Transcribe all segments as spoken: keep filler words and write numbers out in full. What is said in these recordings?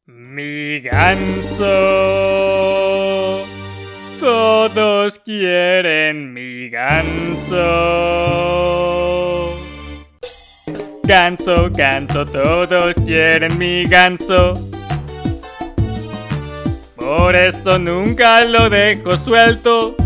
Mi ganso. Todos quieren mi ganso. Ganso, ganso, todos quieren mi ganso. Por eso nunca lo dejo suelto.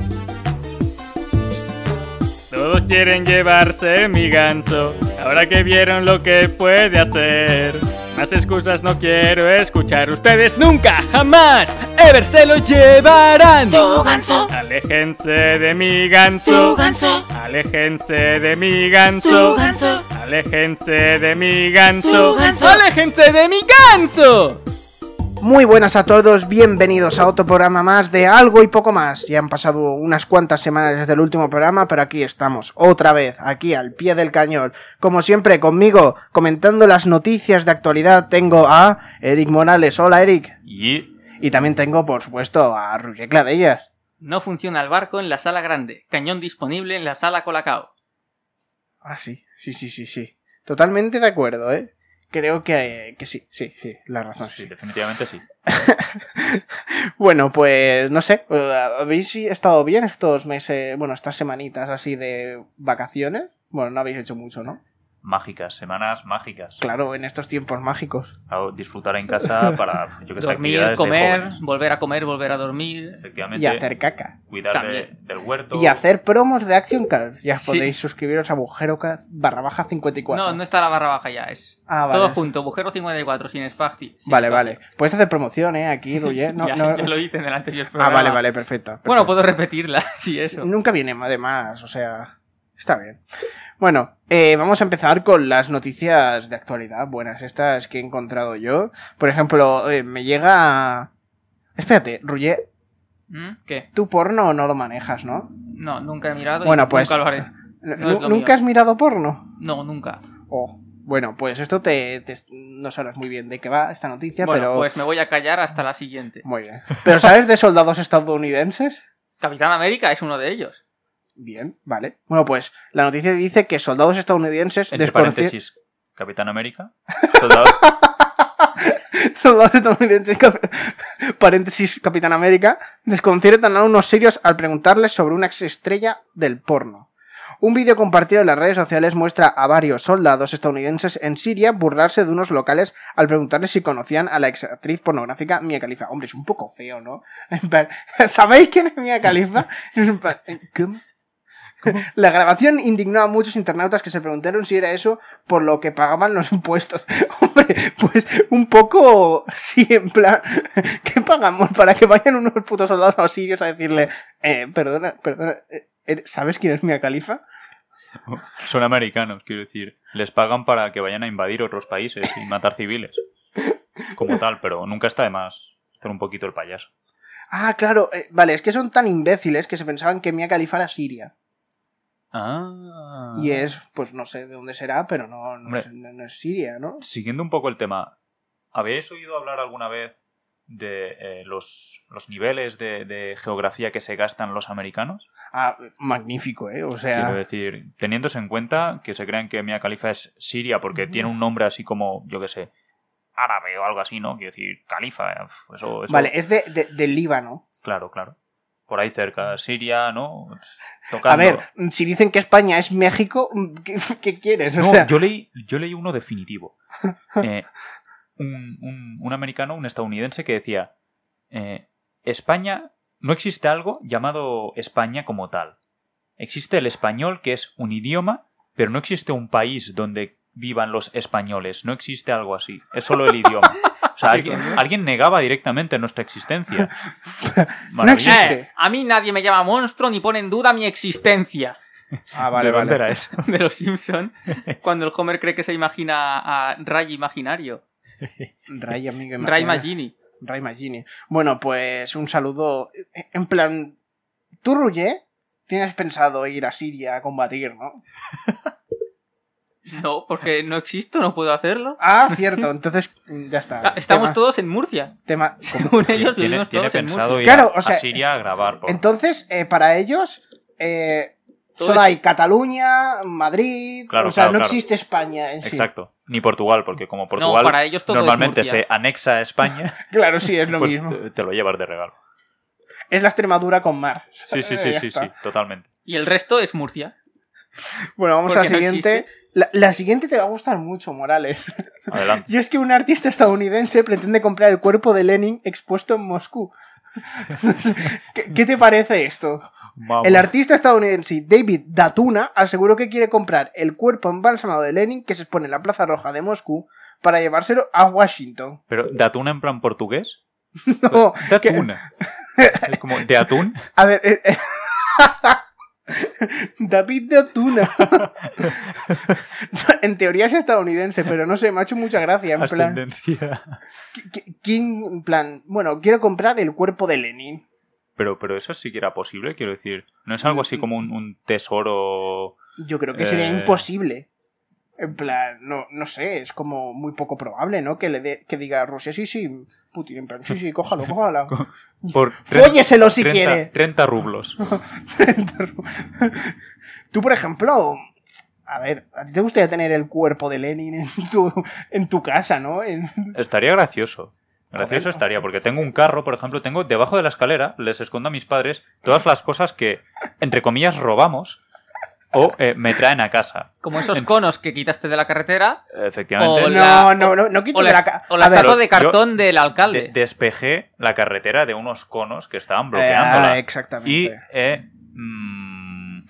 Todos quieren llevarse mi ganso. Ahora que vieron lo que puede hacer, más excusas no quiero escuchar. Ustedes nunca, jamás, ever se lo llevarán. Su ganso. Aléjense de mi ganso. Su ganso. Aléjense de mi ganso. Su ganso. Aléjense de mi ganso. Su ganso. Aléjense de mi ganso. Muy buenas a todos, bienvenidos a otro programa más de Algo y Poco Más. Ya han pasado unas cuantas semanas desde el último programa, pero aquí estamos, otra vez, aquí al pie del cañón. Como siempre, conmigo, comentando las noticias de actualidad, tengo a Eric Morales. Hola, Eric. Y... Y también tengo, por supuesto, a Roger Cladellas. No funciona el barco en la sala grande. Cañón disponible en la sala Colacao. Ah, sí, sí, sí, sí, sí. Totalmente de acuerdo, ¿eh? Creo que, que sí, sí, sí, la razón. Sí, definitivamente sí. Bueno, pues no sé, ¿habéis estado bien estos meses, bueno, estas semanitas así de vacaciones? Bueno, no habéis hecho mucho, ¿no? Mágicas, semanas mágicas. Claro, en estos tiempos mágicos. Claro, disfrutar en casa para, yo que sé, Dormir, actividades comer, de jóvenes. volver a comer, volver a dormir. Efectivamente. Y hacer caca. Cuidar de, También. del huerto. Y hacer promos de Action Cards. Ya Sí. podéis suscribiros a Bujeroca barra baja cincuenta y cuatro. No, no está la barra baja ya, es Ah, vale. todo junto, Bujero cincuenta y cuatro, sin espacio. sin Vale, espacio. vale. Puedes hacer promoción, ¿eh? Aquí, Roger. No, ya, no... ya lo hice en el anterior Ah, programa. vale, vale, perfecto. perfecto. Bueno, puedo repetirla, sí, eso. Nunca viene de más, o sea... Está bien. Bueno, eh, vamos a empezar con las noticias de actualidad. Buenas, estas que he encontrado yo. Por ejemplo, eh, me llega... Espérate, Roger, ¿Mm? ¿Qué? tú porno no lo manejas, ¿no? No, nunca he mirado Bueno, y pues... nunca lo haré. N- No es lo ¿Nunca mío. has mirado porno? No, nunca. Oh, bueno, pues esto te, te... No sabes muy bien de qué va esta noticia, Bueno, pero... pues me voy a callar hasta la siguiente. Muy bien. ¿Pero sabes de soldados estadounidenses? Capitán América es uno de ellos. Bien, vale. Bueno, pues la noticia dice que soldados estadounidenses... Entre desconoci- paréntesis, Capitán América. Soldado. Soldados estadounidenses, cap- paréntesis, Capitán América, desconciertan a unos sirios al preguntarles sobre una exestrella del porno. Un vídeo compartido en las redes sociales muestra a varios soldados estadounidenses en Siria burlarse de unos locales al preguntarles si conocían a la exactriz pornográfica Mia Khalifa. Hombre, es un poco feo, ¿no? En plan, ¿sabéis quién es Mia Khalifa? En plan, ¿cómo? La grabación indignó a muchos internautas que se preguntaron si era eso por lo que pagaban los impuestos. Hombre, pues un poco... Sí, en plan... ¿Qué pagamos para que vayan unos putos soldados a los sirios a decirle... Eh, perdona, perdona... Eh, ¿sabes quién es Mia Khalifa? Son americanos, quiero decir. Les pagan para que vayan a invadir otros países y matar civiles. Como tal, pero nunca está de más hacer un poquito el payaso. Ah, claro. Eh, vale, es que son tan imbéciles que se pensaban que Mia Khalifa era siria. Ah. Y es, pues no sé de dónde será, pero no, no, Hombre. es, no, no es Siria, ¿no? Siguiendo un poco el tema, ¿habéis oído hablar alguna vez de eh, los, los niveles de, de geografía que se gastan los americanos? Ah, magnífico, ¿eh? O sea... Quiero decir, teniéndose en cuenta que se crean que Mia Khalifa es siria porque Ujú. tiene un nombre así como, yo qué sé, árabe o algo así, ¿no? Quiero decir, Khalifa, uf, eso... eso Vale, es de, de, del Líbano. Claro, claro. Por ahí cerca, Siria, ¿no? A Tocando... ver, si dicen que España es México, ¿qué, qué quieres? O No, sea, yo leí, yo leí uno definitivo. Eh, un, un, un americano, un estadounidense que decía, eh, España, no existe algo llamado España como tal. Existe el español, que es un idioma, pero no existe un país donde vivan los españoles. No existe algo así. Es solo el idioma. O sea, alguien, alguien negaba directamente nuestra existencia. No existe. Eh, a mí nadie me llama monstruo ni pone en duda mi existencia. Ah, ¿De dónde era eso? De los Simpson, cuando el Homer cree que se imagina a Ray imaginario. Ray, amigo, Ray imagina- Magini. Ray Magini. Bueno, pues un saludo. En plan, tú, Roger, tienes pensado ir a Siria a combatir, ¿no? No, porque no existo, no puedo hacerlo. Ah, cierto, entonces ya está. Ah, Estamos Tema- todos en Murcia. tema- Según ellos, Tiene, vivimos tiene todos en pensado Murcia. ir Claro, a, o sea, a Siria a grabar. Por... Entonces, eh, para ellos, eh, todo Solo es- hay Cataluña, Madrid, Claro, o sea, claro, no claro. existe España en sí. Exacto. Ni Portugal, porque como Portugal para ellos todo es normalmente Murcia. se anexa a España, Claro, sí, es lo pues mismo. te, te lo llevas de regalo. Es la Extremadura con mar. Sí, sí, Eh, sí, ya sí, está. sí, totalmente. Y el resto es Murcia. Bueno, vamos a la Porque no siguiente. existe. La, la siguiente te va a gustar mucho, Morales. Adelante. Y es que un artista estadounidense pretende comprar el cuerpo de Lenin expuesto en Moscú. ¿Qué, qué te parece esto? Vamos. El artista estadounidense David Datuna aseguró que quiere comprar el cuerpo embalsamado de Lenin que se expone en la Plaza Roja de Moscú para llevárselo a Washington. Pero, ¿de atún en plan portugués? No, De que- atún. Es como, ¿de atún? a ver... eh, eh, David Datuna. En teoría es estadounidense, pero no sé, me ha hecho mucha gracia. En plan, Ascendencia. ¿qui- qui- ¿quién, en plan, bueno, quiero comprar el cuerpo de Lenin. Pero, pero eso sí que era posible, quiero decir. No es algo así como un, un tesoro. Yo creo que sería Eh. imposible. En plan, no, no sé, es como muy poco probable, ¿no? Que le dé- que diga a Rusia, sí, sí, Putin, en plan, sí, sí, cójalo, cójalo. Por Fólleselo si treinta quiere. treinta rublos. Tú, por ejemplo, a ver, ¿a ti te gustaría tener el cuerpo de Lenin en tu, en tu casa, ¿no? En- Estaría gracioso. Gracioso Joder. estaría, porque tengo un carro, por ejemplo, tengo debajo de la escalera, les escondo a mis padres todas las cosas que, entre comillas, robamos o eh, me traen a casa. Como esos En- conos que quitaste de la carretera. Efectivamente, O No, la- no, no, no quito O de la la, ca- o la a ver, estatua de yo- cartón del de- alcalde. despejé la carretera de unos conos que estaban eh, bloqueándola. ah, exactamente. Y eh, mm,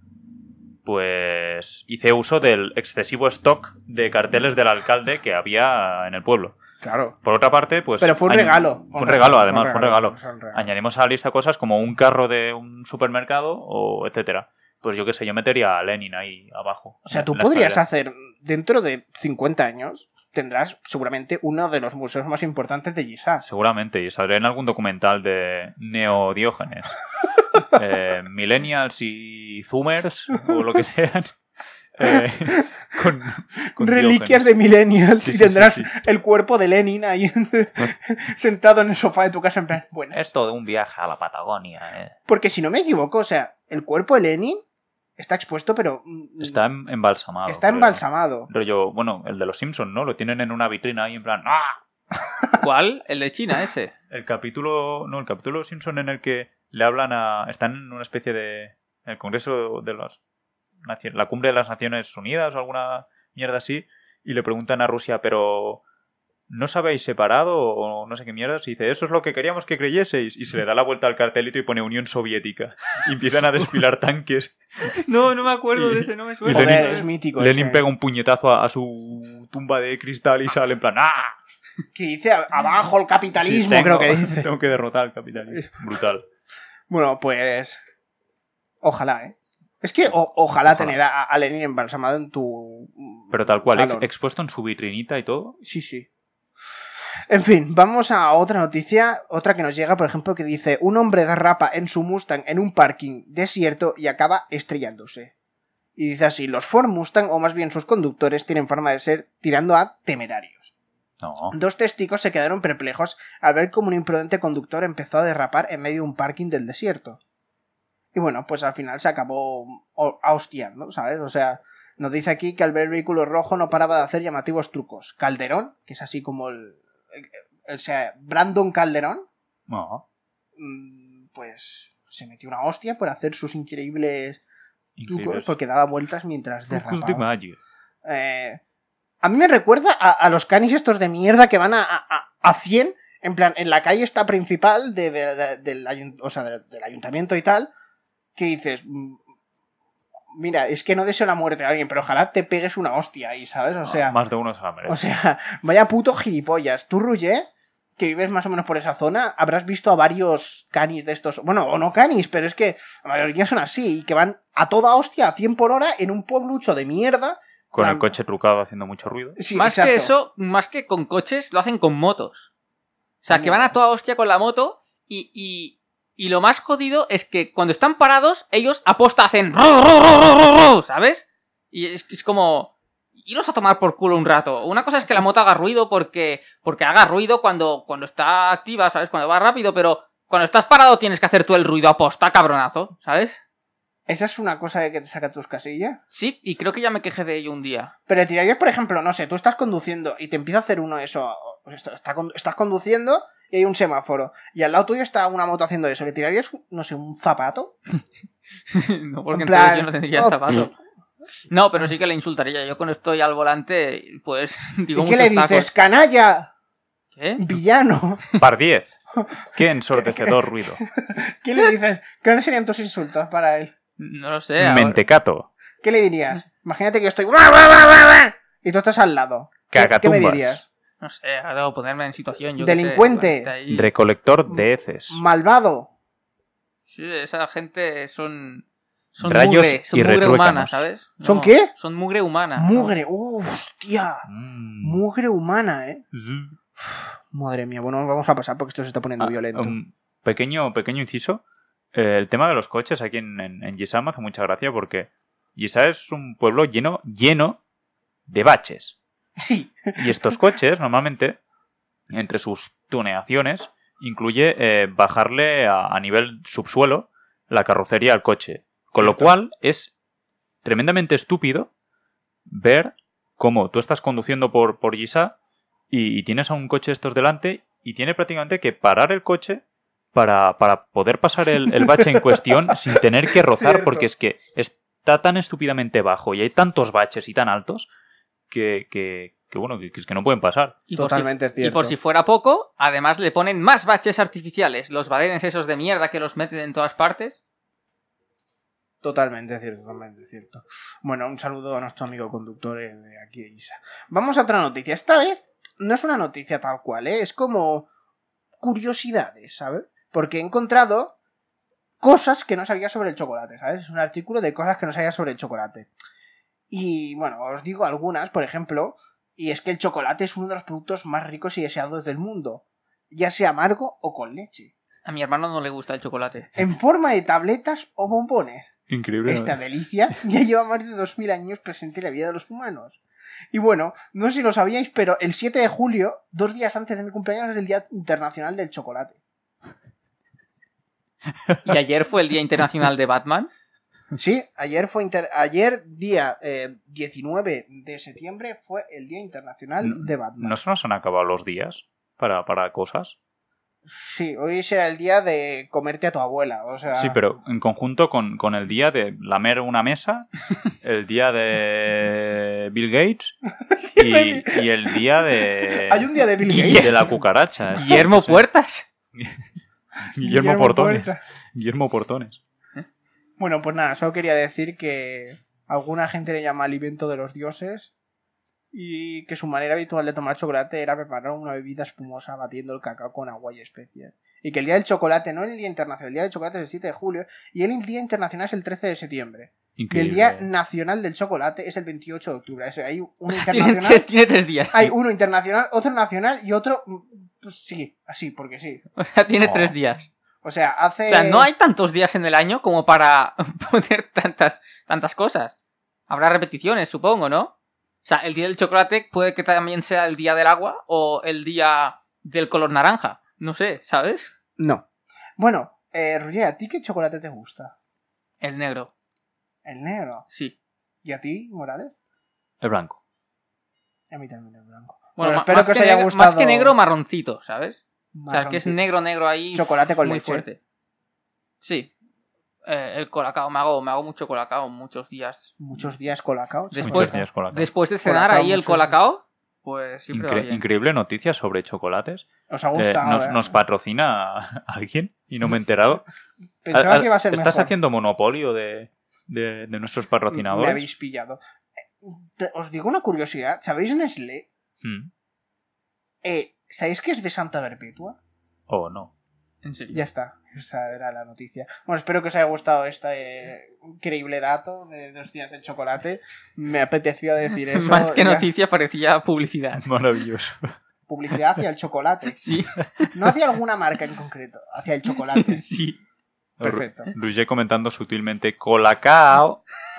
pues hice uso del excesivo stock de carteles del alcalde que había en el pueblo. Claro. Por otra parte, pues... Pero fue un añ- regalo. Fue un regalo, además, fue un fue regalo. un regalo. Añadimos a la lista cosas como un carro de un supermercado o etcétera. Pues yo qué sé, yo metería a Lenin ahí abajo. O sea, en tú la podrías escalera. hacer, dentro de cincuenta años, tendrás seguramente uno de los museos más importantes de Giza. Seguramente, y saldré en algún documental de Neodiógenes. eh, millennials y Zoomers, o lo que sean. eh, con, con Reliquias Diógenes. de millennials Sí, y sí, tendrás sí, sí. el cuerpo de Lenin ahí sentado en el sofá de tu casa en plan, bueno. Esto de un viaje a la Patagonia. eh. Porque si no me equivoco, o sea, el cuerpo de Lenin está expuesto, pero mm, Está em- embalsamado. está creo. embalsamado. Rollo, bueno, el de los Simpsons, ¿no? Lo tienen en una vitrina ahí en plan... ¡Ah! ¿Cuál? El de China, ese. El capítulo... No, el capítulo de los Simpsons en el que le hablan a... Están en una especie de... El Congreso de las... Naci- La Cumbre de las Naciones Unidas o alguna mierda así. Y le preguntan a Rusia, pero... ¿No os habéis separado o no sé qué mierdas? Y dice, eso es lo que queríamos que creyeseis. Y se le da la vuelta al cartelito y pone Unión Soviética. Y empiezan a desfilar tanques. No, no me acuerdo Y- de ese, no me y suena. Joder, Lenin- es mítico. Lenin ese. pega un puñetazo a, a su tumba de cristal y sale en plan... ¡Ah! Que dice abajo el capitalismo, Sí, creo tengo- que dice. Tengo que derrotar al capitalismo. Brutal. Bueno, pues. Ojalá, ¿eh? Es que o- ojalá, Ojalá. tener a, a Lenin embalsamado en tu. Pero tal cual, ex- salón. expuesto en su vitrinita y todo. Sí, sí. En fin, vamos a otra noticia, otra que nos llega, por ejemplo, que dice: un hombre derrapa en su Mustang en un parking desierto y acaba estrellándose. Y dice así: los Ford Mustang, o más bien sus conductores, tienen forma de ser tirando a temerarios. No. Dos testigos se quedaron perplejos al ver cómo un imprudente conductor empezó a derrapar en medio de un parking del desierto. Y bueno, pues al final se acabó o- hostiando, ¿sabes? O sea, nos dice aquí que al ver el vehículo rojo no paraba de hacer llamativos trucos. Calderón, que es así como el... el- o sea, Brandon Calderón, No. mm, pues se metió una hostia por hacer sus increíbles trucos, Increíbles. porque daba vueltas mientras Trucos de derrapaba. magia. Eh, a mí me recuerda a, a los canis estos de mierda que van a, a, a cien, en plan, en la calle esta principal de, de- de- del, ayun- o sea, de- del ayuntamiento y tal, que dices, mm, mira, es que no deseo la muerte a alguien, pero ojalá te pegues una hostia ahí, ¿sabes? O sea, Más de uno se la merece. o sea, vaya puto gilipollas. Tú, Rullé, que vives más o menos por esa zona, habrás visto a varios canis de estos, bueno, o no canis, pero es que la mayoría son así, y que van a toda hostia, a cien por hora, en un pueblucho de mierda. Con el plan- coche trucado haciendo mucho ruido. Sí, Más exacto. que eso, más que con coches, lo hacen con motos. O sea, que van a toda hostia con la moto y, y, y lo más jodido es que cuando están parados, ellos aposta hacen... ¿Sabes? Y es, es como... Iros a tomar por culo un rato. Una cosa es que la moto haga ruido porque, porque haga ruido cuando, cuando está activa, ¿sabes? Cuando va rápido, pero cuando estás parado tienes que hacer tú el ruido aposta, cabronazo, ¿sabes? ¿Esa es una cosa de que te saca tus casillas? Sí, y creo que ya me quejé de ello un día. Pero te tirarías, por ejemplo, no sé, tú estás conduciendo y te empieza a hacer uno eso. Está, está, estás conduciendo y hay un semáforo. Y al lado tuyo está una moto haciendo eso. ¿Le tirarías, no sé, un zapato? No, porque En plan, entonces yo no tendría el oh, zapato. No, pero sí que le insultaría. Yo cuando estoy al volante, pues digo ¿Y qué muchos le dices? tacos. ¡Canalla! ¿Qué? ¡Villano! Par diez. Qué ensordecedor ruido. ¿Qué le dices? ¿Qué serían tus insultos para él? No lo sé. ahora- Mentecato. ¿Qué le dirías? Imagínate que yo estoy... y tú estás al lado. ¿Qué, ¿qué me Cagatumbas. dirías? No sé, ahora debo ponerme en situación. Yo qué sé, Delincuente. cuando esté ahí. Recolector de heces. Malvado. Sí, esa gente son. Son Rayos mugre, son y mugre retruécanos. humana, ¿sabes? ¿Son qué? Son mugre humana. ¿no? Mugre. Uh, hostia. Mm. Mugre humana, ¿eh? Sí. Madre mía. Bueno, vamos a pasar porque esto se está poniendo Ah, violento. un pequeño, pequeño inciso. Eh, el tema de los coches aquí en, en, en Gisá me hace mucha gracia porque Gisá es un pueblo lleno, lleno de baches. Sí. Y estos coches, normalmente, entre sus tuneaciones, incluye eh, bajarle a, a nivel subsuelo la carrocería al coche. Con lo Cierto. cual es tremendamente estúpido ver cómo tú estás conduciendo por, por Gisá y, y tienes a un coche estos delante y tiene prácticamente que parar el coche para, para poder pasar el, el bache en cuestión sin tener que rozar, Cierto. porque es que está tan estúpidamente bajo y hay tantos baches y tan altos que, que, que bueno, que, que es que no pueden pasar. Y por Totalmente si, cierto. Y por si fuera poco, además le ponen más baches artificiales. Los badenes esos de mierda que los meten en todas partes. Totalmente cierto, totalmente cierto. Bueno, un saludo a nuestro amigo conductor eh, de aquí de Isa. Vamos a otra noticia. Esta vez no es una noticia tal cual, ¿eh? Es como curiosidades, ¿sabes? Porque he encontrado cosas que no sabía sobre el chocolate, ¿sabes? Es un artículo de cosas que no sabía sobre el chocolate. Y bueno, os digo algunas, por ejemplo, y es que el chocolate es uno de los productos más ricos y deseados del mundo, ya sea amargo o con leche, A mi hermano no le gusta el chocolate. en forma de tabletas o bombones. Increíble. Esta delicia ya lleva más de dos mil años presente en la vida de los humanos. Y bueno, no sé si lo sabíais, pero el siete de julio, dos días antes de mi cumpleaños, es el Día Internacional del Chocolate. Y ayer fue el Día Internacional de Batman. Sí, ayer fue inter... ayer día eh, diecinueve de septiembre fue el Día Internacional No- de Batman. ¿No se nos han acabado los días para, para cosas? Sí, hoy será el día de comerte a tu abuela, o sea... Sí, pero en conjunto con, con el día de lamer una mesa, el día de Bill Gates y, y el día de, Hay un día de Bill Gates. de la cucaracha. ¿eh? Guillermo Sí. Puertas. Guillermo Portones. Puerta. Guillermo Portones. Bueno, pues nada, solo quería decir que alguna gente le llama alimento de los dioses y que su manera habitual de tomar chocolate era preparar una bebida espumosa batiendo el cacao con agua y especias. Y que el día del chocolate no es el día internacional, el día del chocolate es el siete de julio y el día internacional es el trece de septiembre. Y el Increíble. día nacional del chocolate es el veintiocho de octubre. O sea, hay uno Tiene internacional, tres, tiene tres días. hay uno internacional, otro nacional y otro... Pues sí, así, porque sí. O sea, tiene Oh. tres días. O sea, hace... O sea, no hay tantos días en el año como para poner tantas, tantas cosas. Habrá repeticiones, supongo, ¿no? O sea, el día del chocolate puede que también sea el día del agua o el día del color naranja. No sé, ¿sabes? No. Bueno, eh, Roger, ¿a ti qué chocolate te gusta? El negro, El negro. sí. ¿Y a ti, Morales? El blanco. A mí también el blanco. Bueno, Bueno, ma- espero más, que os que haya negro, gustado. más que negro, marroncito, ¿sabes? O sea, que es Marroncito. negro, negro ahí. Chocolate con muy leche. fuerte. Sí. Eh, el colacao, me hago, me hago mucho colacao muchos días. Muchos días colacao. Después- Muchos días con la Después de cenar Colacao, ahí el muchos colacao, pues siempre va Incre- bien. increíble noticia sobre chocolates. Os ha Eh, gustado. nos, eh? nos patrocina alguien y no me he enterado. Pensaba Al- que iba a ser ¿Estás mejor. haciendo monopolio de, de, de nuestros Me patrocinadores? habéis pillado. Eh, te- Os digo una curiosidad. ¿Sabéis Nestlé? Hmm. Eh, ¿Sabéis que es de Santa Perpetua? Oh, no. En serio. Ya está. Esa era la noticia. Bueno, espero que os haya gustado este eh, increíble dato de dos días del chocolate. Me apetecía decir eso. Más que ya. noticia parecía publicidad. Maravilloso. Publicidad hacia el chocolate. Sí, No hacia alguna marca en concreto. Hacia el chocolate. sí. Perfecto. Luigi comentando sutilmente colacao.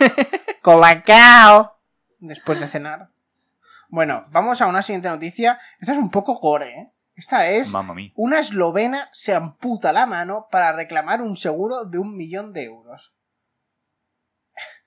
Colacao. Después de cenar. Bueno, vamos a una siguiente noticia. Esta es un poco gore, ¿eh? Esta es... Mamma mía. Una eslovena se amputa la mano para reclamar un seguro de un millón de euros.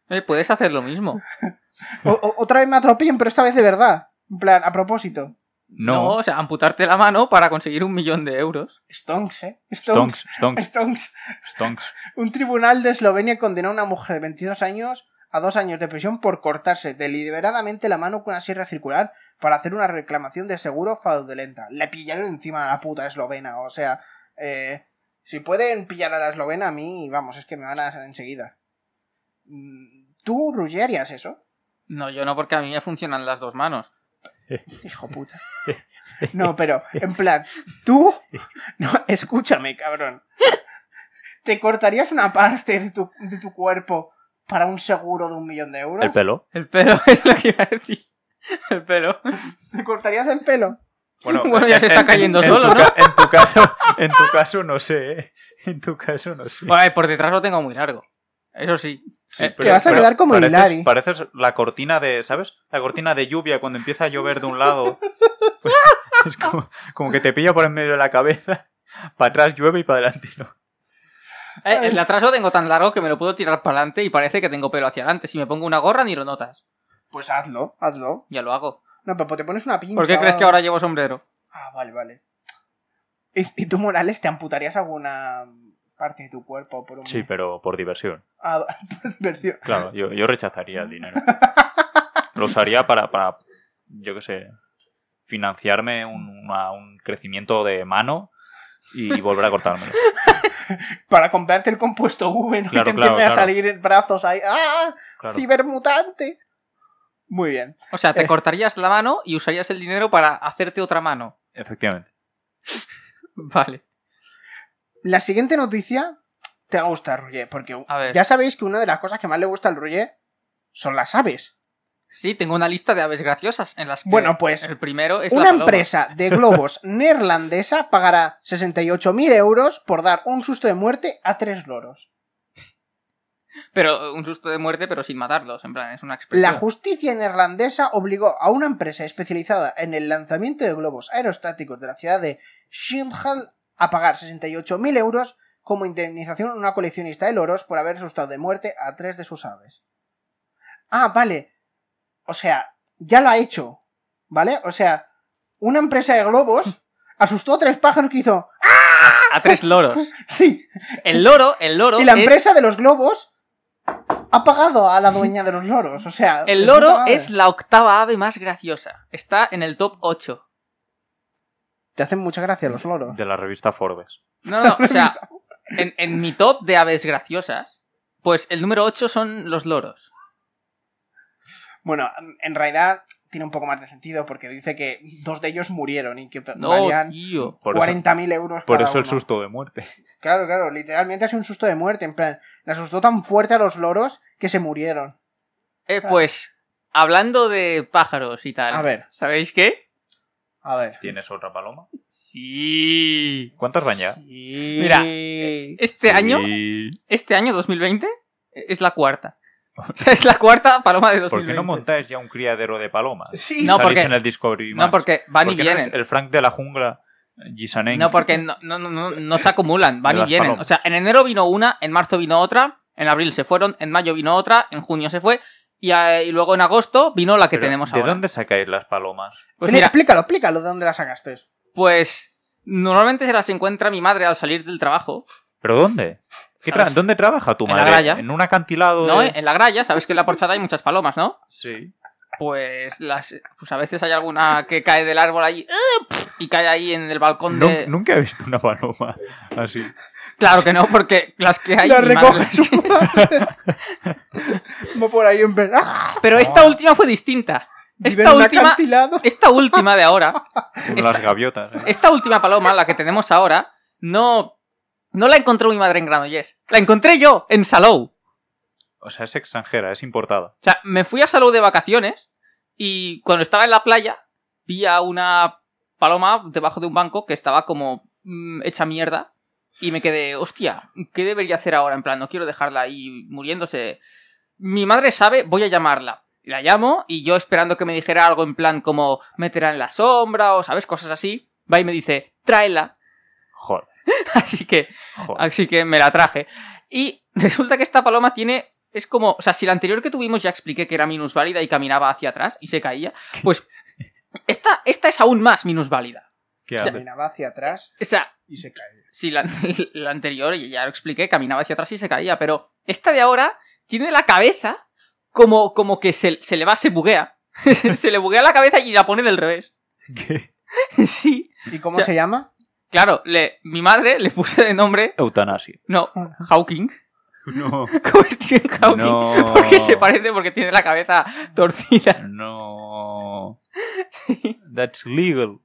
Eh, puedes hacer lo mismo. O- o- otra vez me atropellen, pero esta vez de verdad. En plan, a propósito. No. No. o sea, amputarte la mano para conseguir un millón de euros. Stonks, ¿eh? Stonks, Stonks, Stonks. Stonks. Un tribunal de Eslovenia condenó a una mujer de veintidós años a dos años de prisión por cortarse deliberadamente la mano con una sierra circular para hacer una reclamación de seguro fraudulenta. Le pillaron encima a la puta eslovena. O sea, eh, si pueden pillar a la eslovena, a mí, vamos, es que me van a hacer enseguida. Mm, ¿Tú, Roger, harías eso? No, yo no, porque a mí me funcionan las dos manos. Hijo puta. No, pero, en plan, tú... No, escúchame, cabrón. ¿Te cortarías una parte de tu, de tu cuerpo para un seguro de un millón de euros? El pelo. El pelo es lo que iba a decir. El pelo. ¿Te cortarías el pelo? Bueno, ya se está cayendo en, solo, en tu ¿no? ca- En tu caso, en tu caso no sé, ¿eh? En tu caso no sé. Bueno, por detrás lo tengo muy largo. Eso sí. Sí, Eh, Te vas a quedar como pareces, Hilari. pareces la cortina de, ¿sabes? La cortina de lluvia cuando empieza a llover de un lado. Pues, es como, como que te pilla por en medio de la cabeza. Para atrás llueve y para adelante no. Eh, el de atrás lo tengo tan largo que me lo puedo tirar para adelante y parece que tengo pelo hacia adelante. Si me pongo una gorra ni lo notas. Pues hazlo, hazlo. Ya lo hago. No, pero te pones una pinza. ¿Por qué crees que ahora llevo sombrero? Ah, vale, vale. ¿Y, y tú, Morales, te amputarías alguna parte de tu cuerpo por un... Sí, pero por diversión. Ah, por diversión. Claro, yo, yo rechazaría el dinero. Lo usaría para, para yo qué sé, financiarme un, una- un crecimiento de mano y volver a cortármelo. Para comprarte el compuesto V, ¿no? Claro, y te claro, empiecen a claro. salir en brazos ahí. ¡Ah! Claro. ¡Cibermutante! Muy bien. O sea, te Eh. cortarías la mano y usarías el dinero para hacerte otra mano. Efectivamente. Vale. La siguiente noticia te va a gustar, Roger, porque A ver. ya sabéis que una de las cosas que más le gusta al Roger son las aves. Sí, tengo una lista de aves graciosas en las que Bueno, pues, el primero es la Una paloma. empresa de globos neerlandesa pagará sesenta y ocho mil euros por dar un susto de muerte a tres loros. Pero un susto de muerte, pero sin matarlos. En plan, es una expresión. La justicia neerlandesa obligó a una empresa especializada en el lanzamiento de globos aerostáticos de la ciudad de Schiphol a pagar sesenta y ocho mil euros como indemnización a una coleccionista de loros por haber asustado de muerte a tres de sus aves. Ah, vale. O sea, ya lo ha hecho. ¿Vale? O sea, una empresa de globos asustó a tres pájaros que hizo... A tres loros. Sí. El loro, el loro Y la es- empresa de los globos ha pagado a la dueña de los loros. O sea... El de loro puta madre. es la octava ave más graciosa. Está en el top ocho. Te hacen mucha gracia los loros. De la revista Forbes. No, no, o sea, en, en mi top de aves graciosas, pues el número ocho son los loros. Bueno, en realidad tiene un poco más de sentido porque dice que dos de ellos murieron y que No, valían tío. Por eso, cuarenta mil euros por cada eso el uno. susto de muerte. Claro, claro, literalmente ha sido un susto de muerte. En plan, le asustó tan fuerte a los loros que se murieron. Eh, pues, hablando de pájaros y tal. A ver. ¿Sabéis qué? A ver. ¿Tienes otra paloma? Sí. ¿Cuántas van ya? Mira, Este Sí. año, este año dos mil veinte, es la cuarta. O sea, es la cuarta paloma de dos mil ¿Por veinte. qué no montáis ya un criadero de palomas? Sí, No, Salís porque- en el Discovery No, Max. porque van y ¿Por qué no vienen. eres el Frank de la jungla, Gisanen? No, porque no, no, no, no, no se acumulan, van De y las vienen. palomas. O sea, en enero vino una, en marzo vino otra, en abril se fueron, en mayo vino otra, en junio se fue, y, eh, y luego en agosto vino la que Pero, tenemos ¿de ahora. dónde sacáis las palomas? Pues Expli- mira, Explícalo, explícalo de dónde la sacaste. pues normalmente se las encuentra mi madre al salir del trabajo. ¿Pero dónde? ¿Qué tra- ¿Sabes? ¿Dónde trabaja tu En la madre? gralla. ¿En un acantilado? ¿No? de- En la gralla, sabes que en la porchada hay muchas palomas, ¿no? Sí. Pues las pues a veces hay alguna que cae del árbol ahí ¡eh! y cae ahí en el balcón Nu- de... Nunca he visto una paloma así. Claro que no, porque las que hay... La mi madre recoge las- su madre. Va por ahí en plan... ¡ah! Pero esta última fue distinta. Vive Esta en un última, acantilado. esta última de ahora, Como Esta- las gaviotas. ¿eh? esta última paloma, la que tenemos ahora, no, no la encontró mi madre en Granollers. La encontré yo en Salou. O sea, es extranjera, es importada. O sea, me fui a Salou de vacaciones y cuando estaba en la playa vi a una paloma debajo de un banco que estaba como mm, hecha mierda y me quedé, hostia, ¿qué debería hacer ahora? En plan, no quiero dejarla ahí muriéndose. Mi madre sabe, voy a llamarla. La llamo y yo esperando que me dijera algo en plan como meterla en la sombra o, ¿sabes? Cosas así. Va y me dice, tráela. Joder, Así que, joder. así que me la traje. Y resulta que esta paloma tiene es como... O sea, si la anterior que tuvimos ya expliqué que era minusválida y caminaba hacia atrás y se caía, pues esta, esta es aún más minusválida. ¿Qué O sea, hace? Caminaba hacia atrás O sea, y se cae. si la, la anterior, ya lo expliqué, caminaba hacia atrás y se caía, pero esta de ahora tiene la cabeza como, como que se, se le va, se buguea. Se le buguea la cabeza y la pone del revés. ¿Qué? Sí. ¿Y cómo O sea, se llama? Claro, le, mi madre le puse de nombre... Eutanasia. No, Hawking. No. Como Stephen Hawking. No. Porque se parece porque tiene la cabeza torcida. No. That's legal.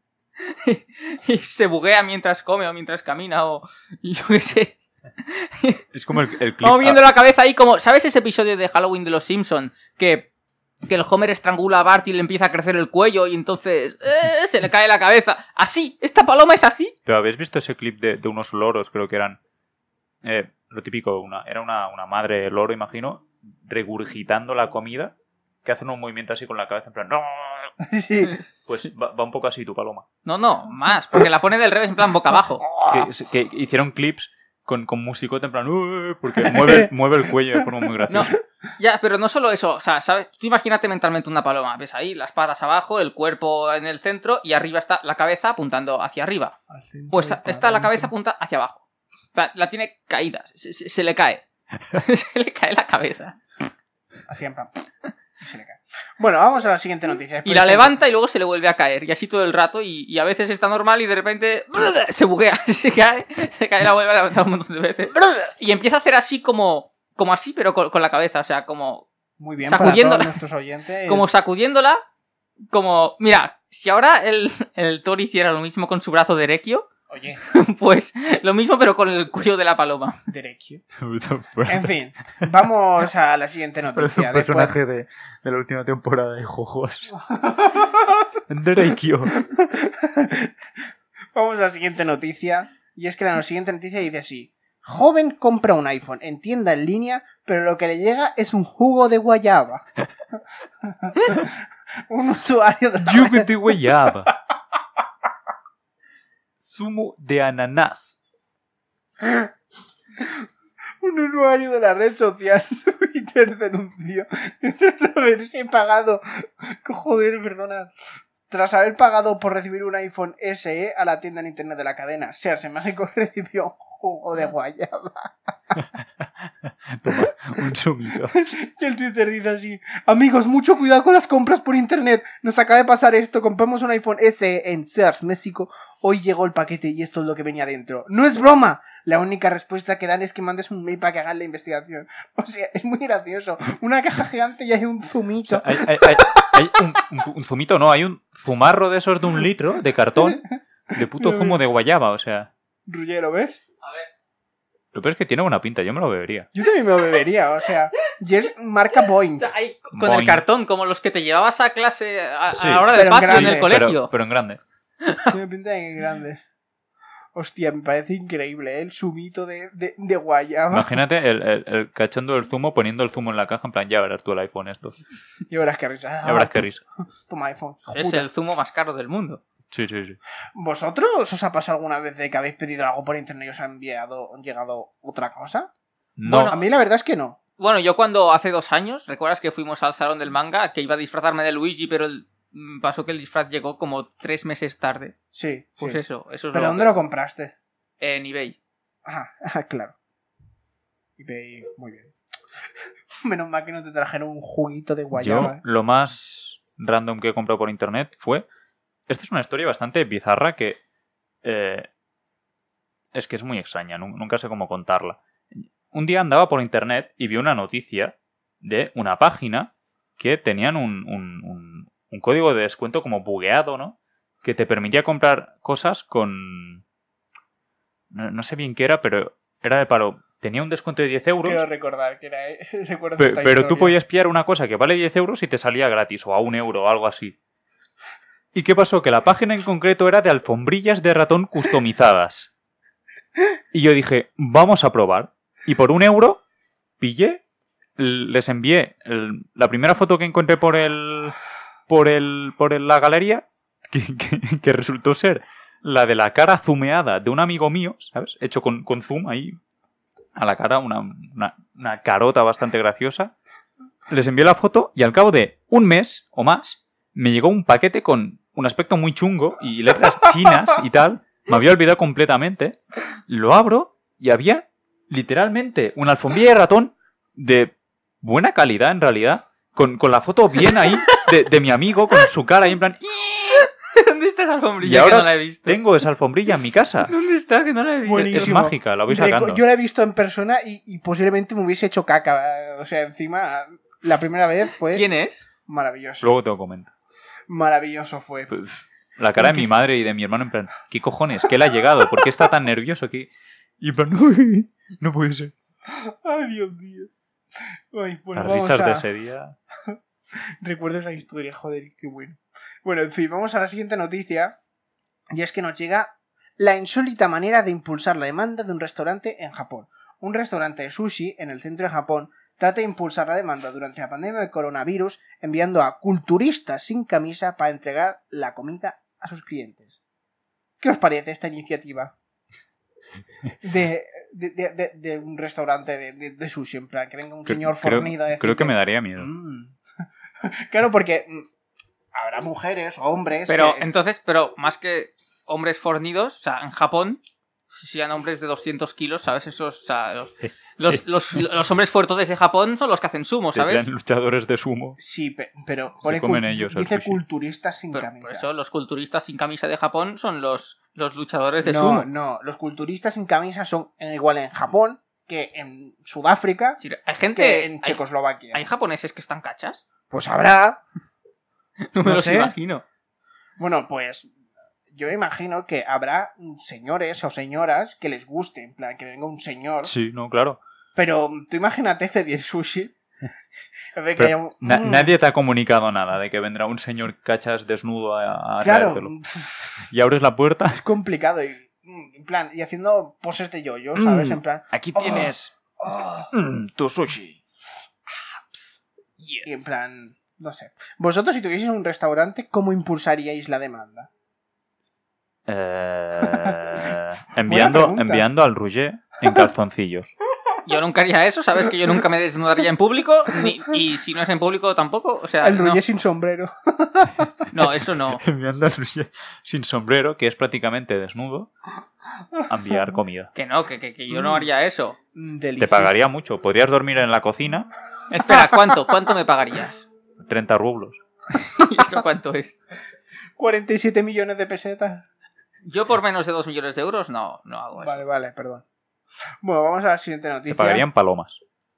Y se buguea mientras come o mientras camina o... Yo qué sé. Es como el, el clip. Vamos viendo la cabeza ahí como... ¿Sabes ese episodio de Halloween de los Simpsons? Que, que el Homer estrangula a Bart y le empieza a crecer el cuello y entonces eh, se le cae la cabeza. Así. Esta paloma es así. Pero ¿habéis visto ese clip de, de unos loros? Creo que eran... Eh, lo típico, una, era una, una madre loro, imagino, regurgitando la comida, que hacen un movimiento así con la cabeza, en plan... "No". Sí. Pues va, va un poco así tu paloma. No, no, más. Porque la pone del revés en plan boca abajo. Que, que hicieron clips con, con musicote en plan... "Ué", porque mueve, mueve el cuello de forma muy No, graciosa. ya, pero no solo eso, o sea, ¿sabes? Tú imagínate mentalmente una paloma, ves ahí, las patas abajo, el cuerpo en el centro y arriba está la cabeza apuntando hacia arriba. Pues está la cabeza apunta hacia abajo. O sea, la tiene caída, se, se- se le cae. Se le cae la cabeza. Así en plan. Y se le cae. Bueno, vamos a la siguiente noticia. Y la levanta y luego se le vuelve a caer. Y así todo el rato. Y, y a veces está normal y de repente se buguea. Se cae, se cae, la vuelve a levantar un montón de veces. Y empieza a hacer así como, como así, pero con, con la cabeza. O sea, como, Muy bien, sacudiéndola. para todos nuestros oyentes. como sacudiéndola. Como, mira, si ahora el, el Thor hiciera lo mismo con su brazo derecho, Oye, pues lo mismo pero con el cuello de la paloma. derecho. En Parece fin, vamos a la siguiente noticia. un Después- personaje de, de la última temporada de Jojos. Derecho. Vamos a la siguiente noticia. Y es que la siguiente noticia dice así. Joven compra un iPhone en tienda en línea, pero lo que le llega es un jugo de guayaba. Un usuario de la Yugo de guayaba. Zumo de ananás. Un usuario de la red social Twitter denunció tras haber si he pagado. Joder, perdona. Tras haber pagado por recibir un iPhone S E a la tienda en internet de la cadena Sears en México, recibió un jugo de guayaba. Toma, un zumito. Y el Twitter dice así: amigos, mucho cuidado con las compras por internet. Nos acaba de pasar esto. Compramos un iPhone S E en Sears, México. Hoy llegó el paquete y esto es lo que venía dentro. ¡No es broma! La única respuesta que dan es que mandes un mail para que hagan la investigación. O sea, es muy gracioso. Una caja gigante y hay un zumito. Hay, hay- hay- hay un, un- un zumito, no, hay un zumarro de esos de un litro de cartón de puto zumo de guayaba, o sea. Rullero, ¿ves? Lo peor es que tiene buena pinta, yo me lo bebería. Yo también me lo bebería, o sea. Y es marca Boeing. O sea, ahí con Boing. el cartón, como los que te llevabas a clase a, a Sí, la hora del pero en patio en grande. el colegio. Pero, pero en grande. Tiene pinta de grande. Hostia, me parece increíble, ¿eh? El zumito de, de, de guayaba. Imagínate el, el, el cachondo del zumo poniendo el zumo en la caja, en plan, ya verás tú el iPhone esto. Y verás qué risa. Ya verás qué risa. Toma iPhone. Es Puta. el zumo más caro del mundo. Sí, sí, sí. ¿Vosotros os ha pasado alguna vez de que habéis pedido algo por internet y os ha enviado llegado otra cosa? No, Bueno, A mí la verdad es que no. Bueno, yo cuando hace dos años, ¿recuerdas que fuimos al salón del manga? Que iba a disfrazarme de Luigi, pero el- mm, pasó que el disfraz llegó como tres meses tarde. Sí, Pues sí. eso, eso es ¿Pero lo dónde que- lo compraste? En eBay. Ah, claro. eBay, muy bien. Menos mal que no te trajeron un juguito de yo guayaba. ¿eh? lo más random que he comprado por internet fue... Esta es una historia bastante bizarra que... eh, es que es muy extraña, nu- nunca sé cómo contarla. Un día andaba por internet y vi una noticia de una página que tenían un, un, un- un código de descuento como bugueado, ¿no? Que te permitía comprar cosas con... No, no sé bien qué era, pero era de palo. Tenía un descuento de diez euros, Quiero recordar que era... Recuerdo pe- esta pero tú historia. podías pillar una cosa que vale diez euros y te salía gratis, o a un euro o algo así. ¿Y qué pasó? Que la página en concreto era de alfombrillas de ratón customizadas. Y yo dije, vamos a probar. Y por un euro pillé, l- les envié el- la primera foto que encontré por el por el por el- la galería, que, que- que resultó ser la de la cara zumeada de un amigo mío, ¿sabes? Hecho con, con zoom ahí. a la cara, una, una, una carota bastante graciosa. Les envié la foto y al cabo de un mes o más me llegó un paquete con un aspecto muy chungo y letras chinas y tal. Me había olvidado completamente. Lo abro y había literalmente una alfombrilla de ratón de buena calidad en realidad. Con, con la foto bien ahí de, de mi amigo con su cara ahí en plan... ¿Dónde está esa alfombrilla? Y ahora que no la he visto. tengo esa alfombrilla en mi casa. ¿Dónde está? Que no la he visto. Buenísimo. Es mágica, la voy Reco- sacando. Yo la he visto en persona y, y posiblemente me hubiese hecho caca. O sea, encima, la primera vez fue ¿Quién es? maravilloso. Luego te lo comento. Maravilloso fue. Pues, la cara de mi madre y de mi hermano en plan, ¿qué cojones? ¿Qué le ha llegado? ¿Por qué está tan nervioso? ¿Qué? Y en plan, uy, no puede ser. Ay, Dios mío. Ay, bueno, Las vamos risas a... de ese día. Recuerdo esa historia, joder, qué bueno. Bueno, en fin, vamos a la siguiente noticia. Y es que nos llega la insólita manera de impulsar la demanda de un restaurante en Japón. Un restaurante de sushi en el centro de Japón trata de impulsar la demanda durante la pandemia del coronavirus enviando a culturistas sin camisa para entregar la comida a sus clientes. ¿Qué os parece esta iniciativa? De, de, de, de, de un restaurante de, de, de sushi, en plan, que venga un Creo- señor creo, fornido a decirte, creo que me daría miedo. "Mm". Claro, porque mm, habrá mujeres o hombres Pero que... entonces, pero más que hombres fornidos, o sea, en Japón, si sean hombres de doscientos kilos, ¿sabes? Esos, o sea, los, los, los, los hombres fuertes de Japón son los que hacen sumo, ¿sabes? Tendrían luchadores de sumo. Sí, pe- pero Se pone comen cul- ellos el dice sushi. culturistas sin Pero, camisa. por eso los culturistas sin camisa de Japón son los, los luchadores de no, sumo. no, los culturistas sin camisa son igual en Japón que en Sudáfrica Sí, hay gente, que en hay, Checoslovaquia. hay japoneses que están cachas. Pues habrá. No me No los sé. imagino. Bueno, pues yo imagino que habrá señores o señoras que les guste, en plan, que venga un señor. Sí, no, claro. Pero tú imagínate pedir sushi. Ve que Pero haya un- na- mm, Nadie te ha comunicado nada de que vendrá un señor cachas desnudo a, a Claro, traértelo. Y abres la puerta. es complicado y, mm, en plan, y haciendo poses de yo-yo, ¿sabes? Mm. En plan, Aquí Oh. tienes oh, mm, tu sushi. y en plan, no sé. Vosotros, si tuvieseis un restaurante, ¿cómo impulsaríais la demanda? Eh, enviando, pregunta. enviando al Rouget en calzoncillos. Yo nunca haría eso, ¿sabes? Que yo nunca me desnudaría en público, ni, y si no es en público tampoco, o sea, El no, Ruye sin sombrero. no, eso no. Enviando al Rouget sin sombrero, que es prácticamente desnudo, a enviar comida. Que no, que, que, que yo no haría eso. Mm, Te delicioso. pagaría mucho. Podrías dormir en la cocina, Espera, ¿cuánto? ¿Cuánto me pagarías? treinta rublos. ¿Y eso cuánto es? cuarenta y siete millones de pesetas. Yo por menos de dos millones de euros no, no hago eso. Vale, vale, perdón. Bueno, vamos a la siguiente Te noticia. pagarían palomas.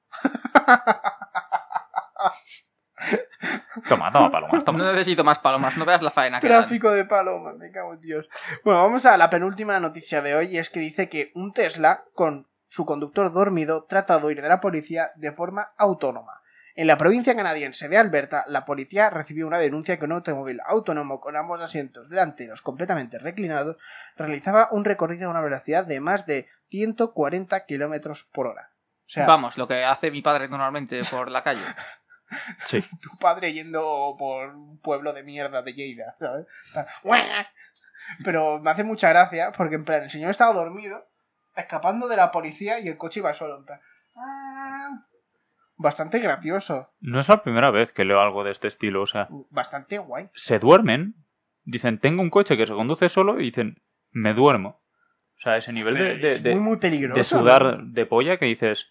Toma, toma palomas, toma. No necesito más palomas, no veas la faena que dan. Tráfico de palomas, me cago en Dios. Bueno, vamos a la penúltima noticia de hoy, y es que dice que un Tesla con su conductor dormido trata de huir de la policía de forma autónoma. En la provincia canadiense de Alberta, la policía recibió una denuncia que un automóvil autónomo con ambos asientos delanteros completamente reclinados realizaba un recorrido a una velocidad de más de ciento cuarenta kilómetros por hora. O sea, Vamos, lo que hace mi padre normalmente por la calle. Sí. tu padre yendo por un pueblo de mierda de Lleida, ¿sabes? Pero me hace mucha gracia porque, en plan, el señor estaba dormido, escapando de la policía y el coche iba solo, en plan... "Ah". Bastante gracioso, No es la primera vez que leo algo de este estilo. O sea, bastante guay. se duermen, dicen, tengo un coche que se conduce solo y dicen, me duermo. O sea, ese nivel de, de, Es de- muy, muy peligroso. de sudar ¿no? de polla que dices,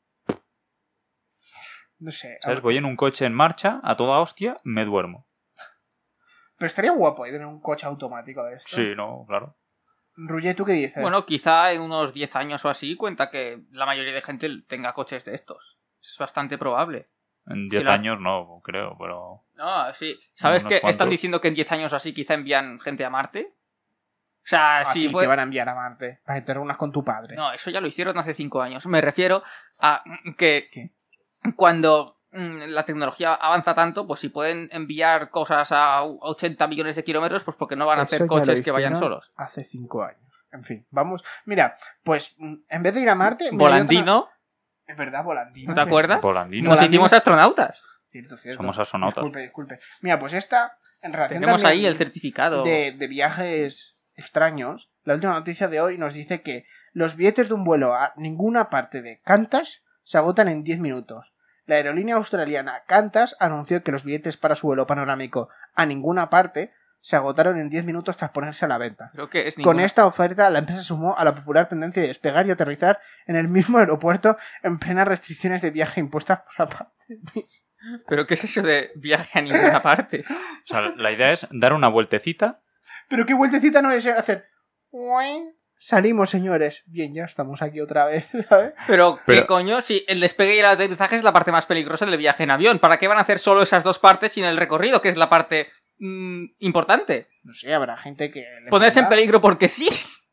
No sé. ¿sabes? Voy en un coche en marcha, a toda hostia, me duermo. Pero estaría guapo ¿eh? tener un coche automático de esto. Sí, no, claro. Ruye, ¿tú qué dices? Bueno, quizá en unos diez años o así cuenta que la mayoría de gente tenga coches de estos. Es bastante probable. En diez la- años no, creo, pero... No, sí. ¿Sabes Unos que están cuantos. diciendo que en diez años o así quizá envían gente a Marte? O sea, a sí, ti pues- te van a enviar a Marte para que te reúnas con tu padre. No, eso ya lo hicieron hace cinco años. Me refiero a que ¿Qué? cuando mm, la tecnología avanza tanto, pues si pueden enviar cosas a ochenta millones de kilómetros, pues porque no van a Eso hacer ya lo coches que vayan hicieron solos. Hace cinco años. En fin, vamos. Mira, pues mm, en vez de ir a Marte. mira, hay Volandino, otra- Es verdad, Volandino. ¿no te acuerdas? Volandino. Nos Volandino- hicimos astronautas. Cierto, cierto. Somos astronautas. Disculpe, disculpe. Mira, pues esta, en relación Tenemos también ahí el certificado. de, de viajes extraños, la última noticia de hoy nos dice que Los billetes de un vuelo a ninguna parte de Qantas se agotan en diez minutos. La aerolínea australiana Qantas anunció que los billetes para su vuelo panorámico a ninguna parte se agotaron en diez minutos tras ponerse a la venta. Creo que es Con ninguna. esta oferta, la empresa sumó a la popular tendencia de despegar y aterrizar en el mismo aeropuerto en plenas restricciones de viaje impuestas por la pandemia. ¿Pero qué es eso de viaje a ninguna parte? O sea, la idea es dar una vueltecita. Pero qué vueltecita no es hacer... Salimos, señores. Bien, ya estamos aquí otra vez, ¿sabes? Pero, Pero- ¿qué coño? Si el despegue y el aterrizaje es la parte más peligrosa del viaje en avión. ¿Para qué van a hacer solo esas dos partes sin el recorrido, que es la parte mm, importante? No sé, habrá gente que... le Ponerse en ponga- peligro porque sí.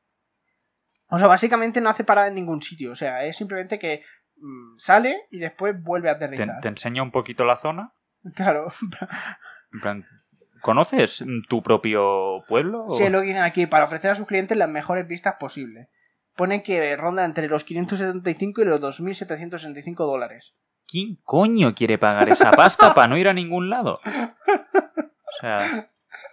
O sea, básicamente no hace parada en ningún sitio. O sea, es simplemente que mm, sale y después vuelve a Te, aterrizar. te enseña un poquito la zona. Claro. En plan, ¿conoces tu propio pueblo? o- Sí, es lo que dicen aquí, para ofrecer a sus clientes las mejores vistas posibles. Pone que ronda entre los quinientos setenta y cinco y los dos mil setecientos sesenta y cinco dólares. ¿Quién coño quiere pagar esa pasta para no ir a ningún lado? O sea,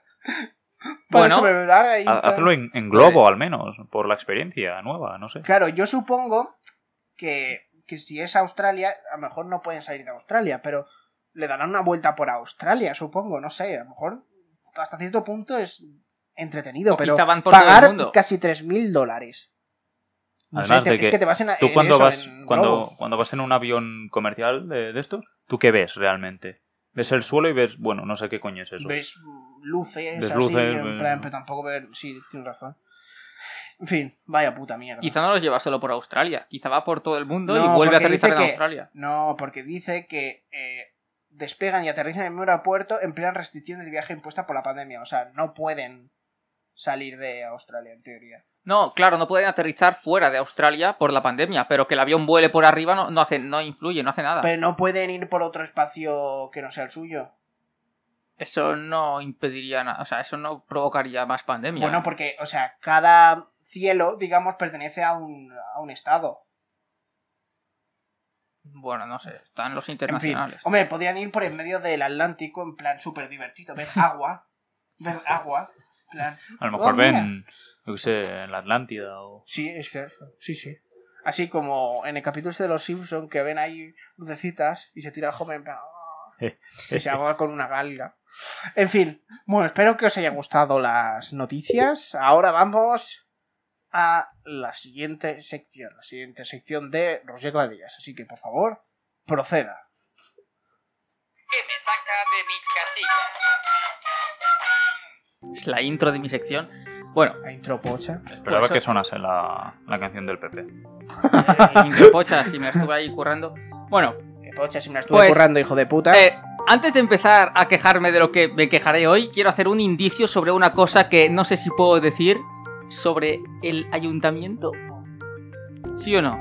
Para Bueno, sobrevolar ahí, ha- tal. hazlo en, en globo al menos, por la experiencia nueva, no sé. Claro, yo supongo que, que si es Australia, a lo mejor no pueden salir de Australia, pero le darán una vuelta por Australia, supongo, no sé, a lo mejor hasta cierto punto es entretenido, O pero quizá van por todo el pagar mundo. casi tres mil dólares. No Además sé, te- de es que que te vas en, Tú en cuando eso, vas, en cuando, globo. cuando vas en un avión comercial de, de estos, ¿tú qué ves realmente? Ves el suelo y ves, bueno, no sé qué coño es eso. Ves luces, Ves así, luces, en ves- plan, pero tampoco ver... Sí, tienes razón. En fin, vaya puta mierda. Quizá no los lleva solo por Australia. Quizá va por todo el mundo No, y vuelve a porque aterrizar dice en que- Australia. No, porque dice que eh, despegan y aterrizan en el mismo aeropuerto en plena restricción de viaje impuesta por la pandemia. O sea, no pueden salir de Australia, en teoría. No, claro, no pueden aterrizar fuera de Australia por la pandemia, pero que el avión vuele por arriba no, no, hace, no influye, no hace nada. Pero no pueden ir por otro espacio que no sea el suyo. Eso no impediría nada, o sea, eso no provocaría más pandemia. Bueno, porque, o sea, cada cielo, digamos, pertenece a un, a un estado. Bueno, no sé, están los En fin, internacionales. hombre, podrían ir por el medio del Atlántico en plan súper divertido. Ver agua. Ver agua. En plan... A lo mejor Oh, mira. ven, yo qué sé, en la Atlántida o... Sí, es cierto. Sí, sí. Así como en el capítulo este de los Simpsons que ven ahí lucecitas y se tira el joven en plan... "Ah", y se ahoga con una galga. En fin, bueno, espero que os haya gustado las noticias. Ahora vamos a la siguiente sección. La siguiente sección de Roger Gladillas. Así que, por favor, proceda. ¿Qué me saca de mis casillas? Es la intro de mi sección. Bueno, La intro pocha. Esperaba Pues eso- que sonase la, la canción del P P. eh, intro pocha, si me la estuve ahí currando. Bueno, Que pocha si me la estuve Pues, currando, hijo de puta. eh, antes de empezar a quejarme de lo que me quejaré hoy, quiero hacer un indicio sobre una cosa que no sé si puedo decir sobre el ayuntamiento. ¿Sí o no?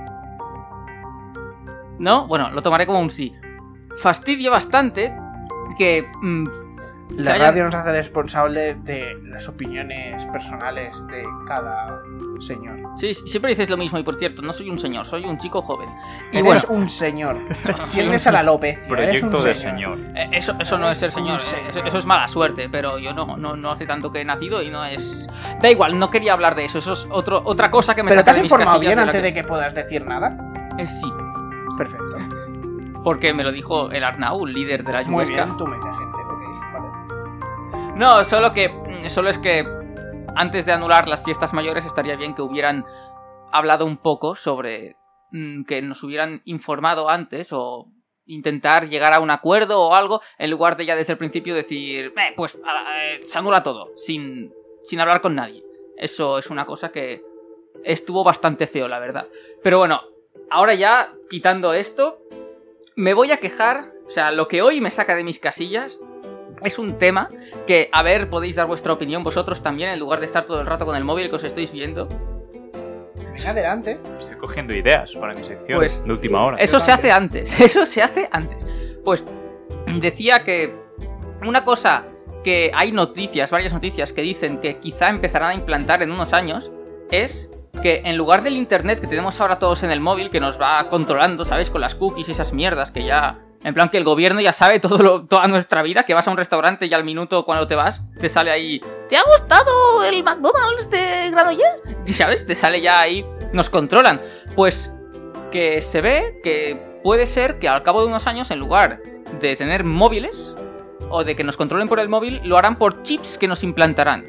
¿No? Bueno, lo tomaré como un sí. Fastidia bastante que... mm, se La hayan- radio nos hace responsable de las opiniones personales de cada señor. Sí, siempre dices lo mismo y por cierto, no soy un señor, soy un chico joven. Y Eres bueno, un señor. Tiendes a la alopecia. eres un Proyecto de señor. señor. eh, eso, eso no es ser señor, Un eh, eso, señor. eso es mala suerte, pero yo no, no, no hace tanto que he nacido y no es... Da igual, no quería hablar de eso, eso es otro, otra cosa que me Pero te saca has de mis informado casillas bien la antes que- de que puedas decir nada. Eh, sí, Perfecto. porque me lo dijo el Arnau, líder de la Muy Yuesca. bien, tú me dices, gente. Ok, vale. No, solo que. mm, Solo es que antes de anular las fiestas mayores estaría bien que hubieran hablado un poco sobre. mm, que nos hubieran informado antes o intentar llegar a un acuerdo o algo, en lugar de ya desde el principio decir, eh, pues eh, se anula todo, sin, sin hablar con nadie. Eso es una cosa que estuvo bastante feo, la verdad. Pero bueno, ahora ya, quitando esto, me voy a quejar, o sea, lo que hoy me saca de mis casillas es un tema que, a ver, podéis dar vuestra opinión vosotros también, en lugar de estar todo el rato con el móvil que os estáis viendo. Venga, adelante. Estoy cogiendo ideas para mi sección Pues, de última hora. Eso Yo se hace también. antes, eso se hace antes. Pues decía que una cosa que hay noticias, varias noticias que dicen que quizá empezarán a implantar en unos años es que en lugar del internet que tenemos ahora todos en el móvil, que nos va controlando, ¿sabéis? Con las cookies y esas mierdas que ya... En plan que el gobierno ya sabe todo lo- toda nuestra vida, que vas a un restaurante y al minuto cuando te vas, te sale ahí... ¿Te ha gustado el McDonald's de Granollers? Y sabes, te sale ya ahí nos controlan. Pues que se ve que puede ser que al cabo de unos años, en lugar de tener móviles o de que nos controlen por el móvil, lo harán por chips que nos implantarán.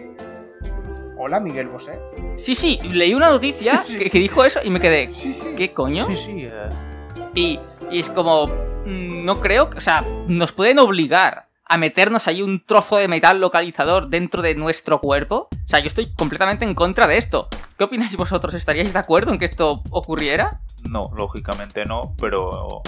Hola, Miguel Bosé. Sí, sí, leí una noticia Sí, que, sí. que dijo eso y me quedé, Sí, sí. ¿qué coño? Sí, sí. eh, Y, y es como, mm, no creo, que- o sea, nos pueden obligar a meternos ahí un trozo de metal localizador dentro de nuestro cuerpo. O sea, yo estoy completamente en contra de esto. ¿Qué opináis vosotros? ¿Estaríais de acuerdo en que esto ocurriera? No, lógicamente no, pero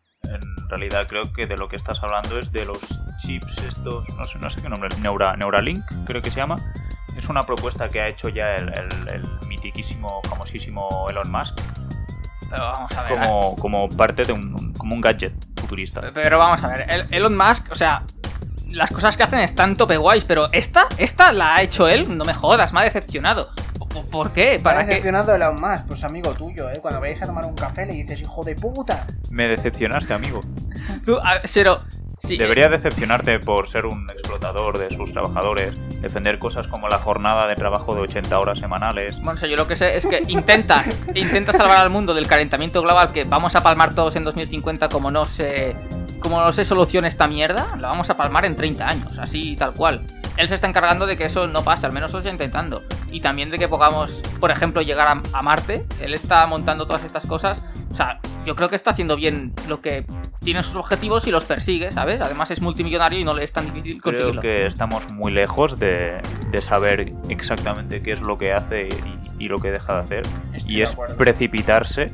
en realidad creo que de lo que estás hablando es de los chips estos, no sé, no sé qué nombre, Neura, Neuralink creo que se llama. Es una propuesta que ha hecho ya el, el, el mitiquísimo, famosísimo Elon Musk Pero vamos a ver. como, como parte de un, como un gadget futurista. Pero vamos a ver, el- Elon Musk, o sea, las cosas que hacen están tope guays, pero esta, esta la ha hecho él, no me jodas, me ha decepcionado. ¿Por- ¿Por qué? ¿Para ¿Para qué? decepcionado de Elon Musk? Pues amigo tuyo, ¿eh? Cuando vayáis a tomar un café le dices, hijo de puta. Me decepcionaste, amigo. Tú, a- pero, sí, Debería decepcionarte por ser un explotador de sus trabajadores, defender cosas como la jornada de trabajo de ochenta horas semanales. Bueno, o sea, yo lo que sé es que intentas, intentas salvar al mundo del calentamiento global, que vamos a palmar todos en dos mil cincuenta como no se, como no se solucione esta mierda, la vamos a palmar en treinta años, así tal cual. Él se está encargando de que eso no pase, al menos lo está intentando. Y también de que podamos, por ejemplo, llegar a, a Marte. Él está montando todas estas cosas. O sea, yo creo que está haciendo bien lo que tiene sus objetivos y los persigue, ¿sabes? Además es multimillonario y no le es tan difícil Creo conseguirlo. que estamos muy lejos de, de saber exactamente qué es lo que hace y, y lo que deja de hacer. Estoy Y de es acuerdo. precipitarse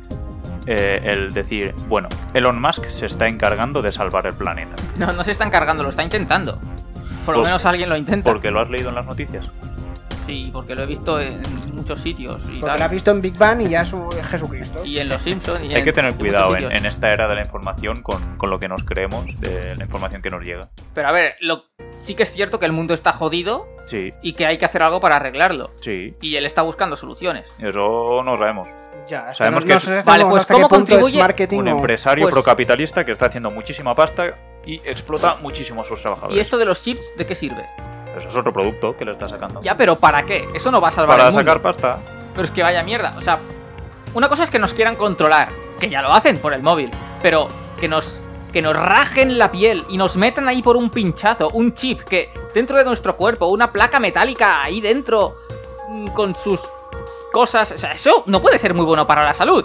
eh, el decir, bueno, Elon Musk se está encargando de salvar el planeta. No, no se está encargando, lo está intentando. Por lo Por- menos alguien lo intenta. Porque lo has leído en las noticias. Sí, porque lo he visto en muchos sitios y Porque tal. la has visto en Big Bang y ya es un Jesucristo. Y en Los Simpsons. Y Hay en- que tener en cuidado muchos en, sitios. en esta era de la información con, con lo que nos creemos, de la información que nos llega. Pero a ver, lo... sí que es cierto que el mundo está jodido Sí, y que hay que hacer algo para arreglarlo. sí, Y él está buscando soluciones. eso no sabemos. Ya, es Sabemos no- que no es- sé Vale, pues, hasta ¿cómo qué punto contribuye es marketing Un o- empresario Pues- procapitalista que está haciendo muchísima pasta y explota muchísimo a sus trabajadores. ¿Y esto de los chips de qué sirve? Eso es otro producto que le está sacando. Ya, pero ¿para qué? Eso no va a salvar Para el mundo. sacar pasta. Pero es que vaya mierda. O sea, una cosa es que nos quieran controlar, que ya lo hacen por el móvil, pero que nos que nos rajen la piel y nos metan ahí por un pinchazo, un chip que dentro de nuestro cuerpo, una placa metálica ahí dentro mm, con sus cosas, o sea, eso no puede ser muy bueno para la salud.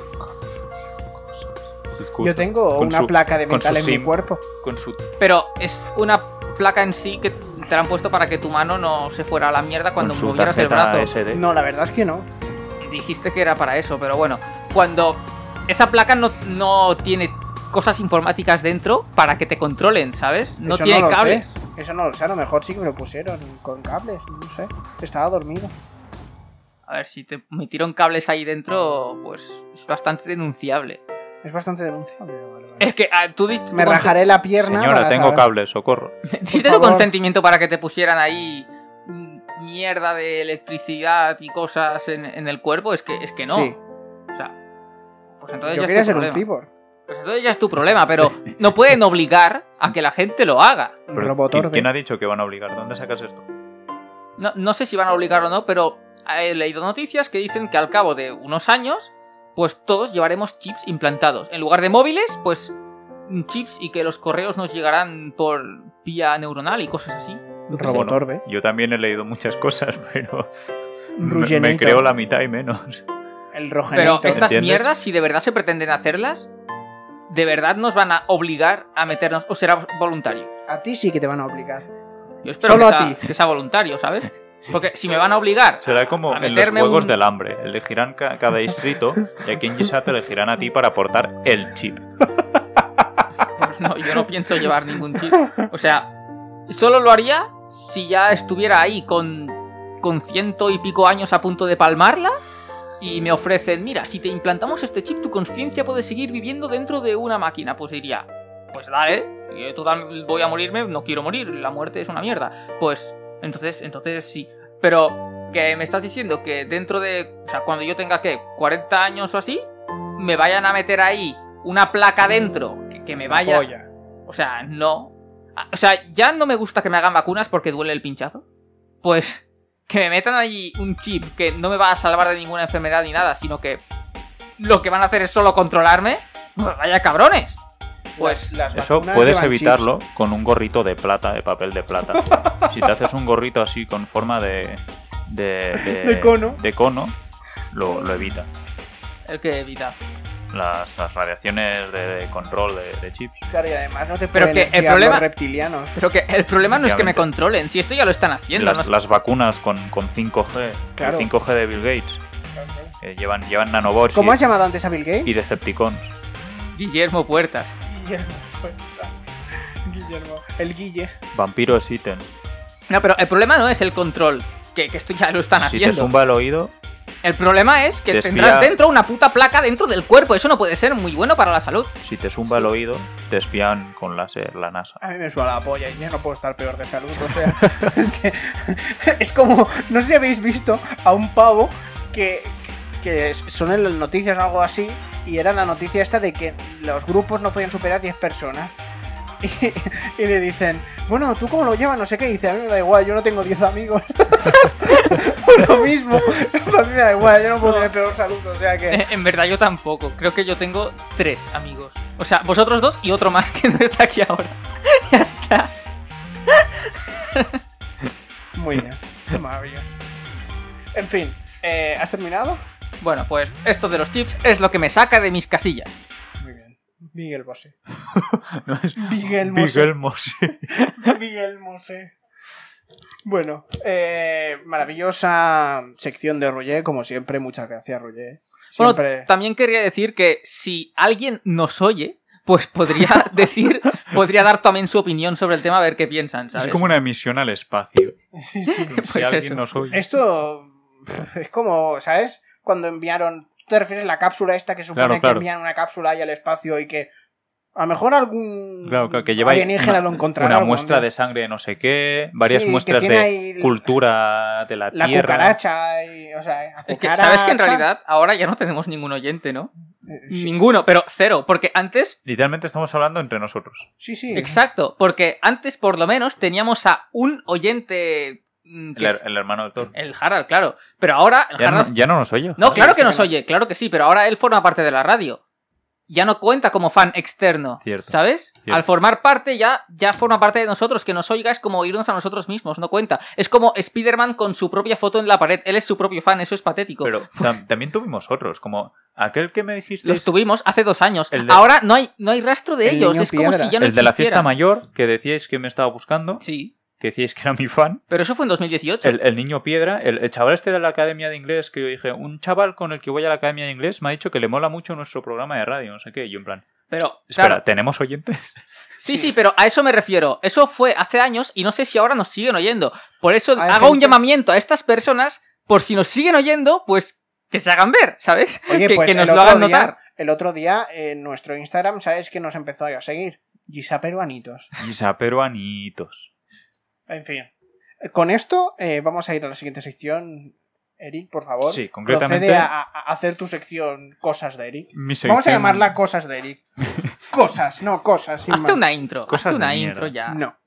Yo tengo Con una su- placa de con metal su en mi sim. cuerpo. Con su Pero es una placa en sí que te la han puesto para que tu mano no se fuera a la mierda cuando con su movieras el tarjeta brazo. S D. No, la verdad es que no. Dijiste que era para eso, pero bueno, cuando esa placa no, no tiene cosas informáticas dentro para que te controlen, ¿sabes? No Eso tiene no lo cables. sé. Eso no lo sé, a lo mejor sí que me lo pusieron con cables, no sé. Estaba dormido. A ver, si te metieron cables ahí dentro, pues es bastante denunciable. Es bastante denunciable. Vale, vale. Es que ah, tú diste tu Me conse- rajaré la pierna. Señora, para tengo saber. cables, socorro. diste tu favor. consentimiento para que te pusieran ahí mm, mierda de electricidad y cosas en, en el cuerpo. Es que, es que no. Sí. O sea, pues entonces Yo ya quería es tu ser un problema. cyborg. Pues entonces ya es tu problema, pero no pueden obligar a que la gente lo haga. Un Pero, robotorbe. ¿quién, quién ha dicho que van a obligar? ¿Dónde sacas esto? No, no sé si van a obligar o no, pero he leído noticias que dicen que al cabo de unos años, pues todos llevaremos chips implantados. En lugar de móviles, pues chips y que los correos nos llegarán por vía neuronal y cosas así. Yo qué sé. Robotorbe. Yo también he leído muchas cosas, pero me, Rugenator. me creo la mitad y menos. El Pero Rogenator. estas ¿Entiendes? mierdas, si de verdad se pretenden hacerlas, ¿de verdad nos van a obligar a meternos o será voluntario? A ti sí que te van a obligar. Yo espero Solo que, a sea, ti. que sea voluntario, ¿sabes? Porque si me van a obligar Será como a en los meterme juegos un- del hambre. Elegirán ca- cada distrito y aquí en G S A te elegirán a ti para aportar el chip. Pues no, yo no pienso llevar ningún chip. O sea, solo lo haría si ya estuviera ahí con, con ciento y pico años a punto de palmarla y me ofrecen, mira, si te implantamos este chip, tu conciencia puede seguir viviendo dentro de una máquina. Pues diría, pues dale, yo total voy a morirme, no quiero morir, la muerte es una mierda. Pues entonces, entonces sí. Pero que me estás diciendo que dentro de, o sea, cuando yo tenga, ¿qué? cuarenta años o así, me vayan a meter ahí una placa dentro que, que me vaya... Joya. O sea, no. O sea, ya no me gusta que me hagan vacunas porque duele el pinchazo. Pues que me metan ahí un chip que no me va a salvar de ninguna enfermedad ni nada, sino que lo que van a hacer es solo controlarme, pues vaya cabrones. Pues Las- las Eso vacunas puedes llevan evitarlo chips. con un gorrito de plata, de papel de plata. Si te haces un gorrito así con forma de... De, De cono. de cono, lo, lo evita. el que evita. Las, las radiaciones de, de control de, de chips. Claro, y además no te Pero pueden que el espiar problema- los reptilianos. Pero que el problema no es que me Efectivamente. controlen, si esto ya lo están haciendo. Las, no- las vacunas con, con cinco G, Claro. el cinco G de Bill Gates, que llevan, llevan nanobots ¿Cómo y, has llamado antes a Bill Gates? y Decepticons. Guillermo Puertas. Guillermo. Guillermo. El Guille. Vampiro existen. No, pero el problema no es el control, que, que esto ya lo están Si te haciendo. zumba el oído, El problema es que Te tendrás espía- dentro una puta placa dentro del cuerpo. Eso no puede ser muy bueno para la salud. si te zumba el oído, te espían con láser la NASA. A mí me suena la polla y ya no puedo estar peor de salud. O sea, es que es como, no sé si habéis visto a un pavo que, que son en las noticias o algo así, y era la noticia esta de que los grupos no podían superar diez personas. Y, y le dicen, bueno, ¿tú cómo lo llevas? No sé qué. Y dice, a mí me da igual, yo no tengo diez amigos. Por lo mismo, a mí me da igual, yo no puedo No. tener peor salud. O sea que... Eh, En verdad yo tampoco. Creo que yo tengo tres amigos. O sea, vosotros dos y otro más que no está aquí ahora. Ya está. Muy bien, qué maravilla. En fin, eh, ¿has terminado? Bueno, pues esto de los chips es lo que me saca de mis casillas. Muy bien. Miguel Bosé. No, es Miguel Mosé. Miguel Mosé. Miguel Mosé. Bueno, eh, maravillosa sección de Roger, como siempre. Muchas gracias, Roger. Siempre... Bueno, también quería decir que si alguien nos oye, pues podría decir, podría dar también su opinión sobre el tema, a ver qué piensan, ¿sabes? Es como una emisión al espacio. Sí, sí. Si Pues alguien eso. nos oye. Esto es como, ¿sabes? Cuando enviaron... ¿Tú te refieres a la cápsula esta que supone Claro, que claro. envían una cápsula ahí al espacio y que a lo mejor algún Claro, claro, que lleva ahí alienígena una, lo encontrará? una algún muestra día. de sangre de no sé qué, varias Sí, que muestras tiene de ahí el- cultura de la, La Tierra. cucaracha y, o sea, la Es que, ¿sabes que en cucaracha? realidad ahora ya no tenemos ningún oyente, ¿no? Eh, sí. Ninguno, pero cero, porque antes... Literalmente estamos hablando entre nosotros. Sí, sí. Exacto, porque antes por lo menos teníamos a un oyente... mm, que El, es- el hermano del Thor. el Harald, claro. Pero ahora... El Ya Harald- no, ya no nos oye. No, Sí, claro sí que que nos no. oye, claro que sí, pero ahora él forma parte de la radio. Ya no cuenta como fan externo, Cierto, ¿sabes? cierto. Al formar parte ya, ya forma parte de nosotros, que nos oiga es como oírnos a nosotros mismos, no cuenta. Es como Spider-Man con su propia foto en la pared, él es su propio fan, eso es patético. Pero tam- también tuvimos otros, como aquel que me dijiste. Los tuvimos hace dos años, El de- ahora no hay, no hay rastro de El ellos, niño es como piedra. si ya no el de la fiesta existieran. mayor, que decíais que me estaba buscando, Sí, que decíais que era mi fan. pero eso fue en dos mil dieciocho. El, el niño piedra, el, el chaval este de la academia de inglés, que yo dije, un chaval con el que voy a la academia de inglés me ha dicho que le mola mucho nuestro programa de radio, no sé qué. Y yo en plan, Pero, espera, claro, ¿tenemos oyentes? sí, sí, pero a eso me refiero. Eso fue hace años y no sé si ahora nos siguen oyendo. Por eso Hay hago un gente- llamamiento a estas personas, por si nos siguen oyendo, pues que se hagan ver, ¿sabes? Oye, que, pues que nos el lo otro hagan día, notar. el otro día en nuestro Instagram, ¿sabes que nos empezó a seguir? Gisa Peruanitos. Isa peruanitos. En fin. Con esto eh, vamos a ir a la siguiente sección. Eric, por favor. Sí, concretamente- Procede a, a hacer tu sección Cosas de Eric. Mi Vamos a sección- llamarla Cosas de Eric. Cosas, no cosas. sin Hazte más. una intro, Cosas hazte una de intro mierda. ya. No.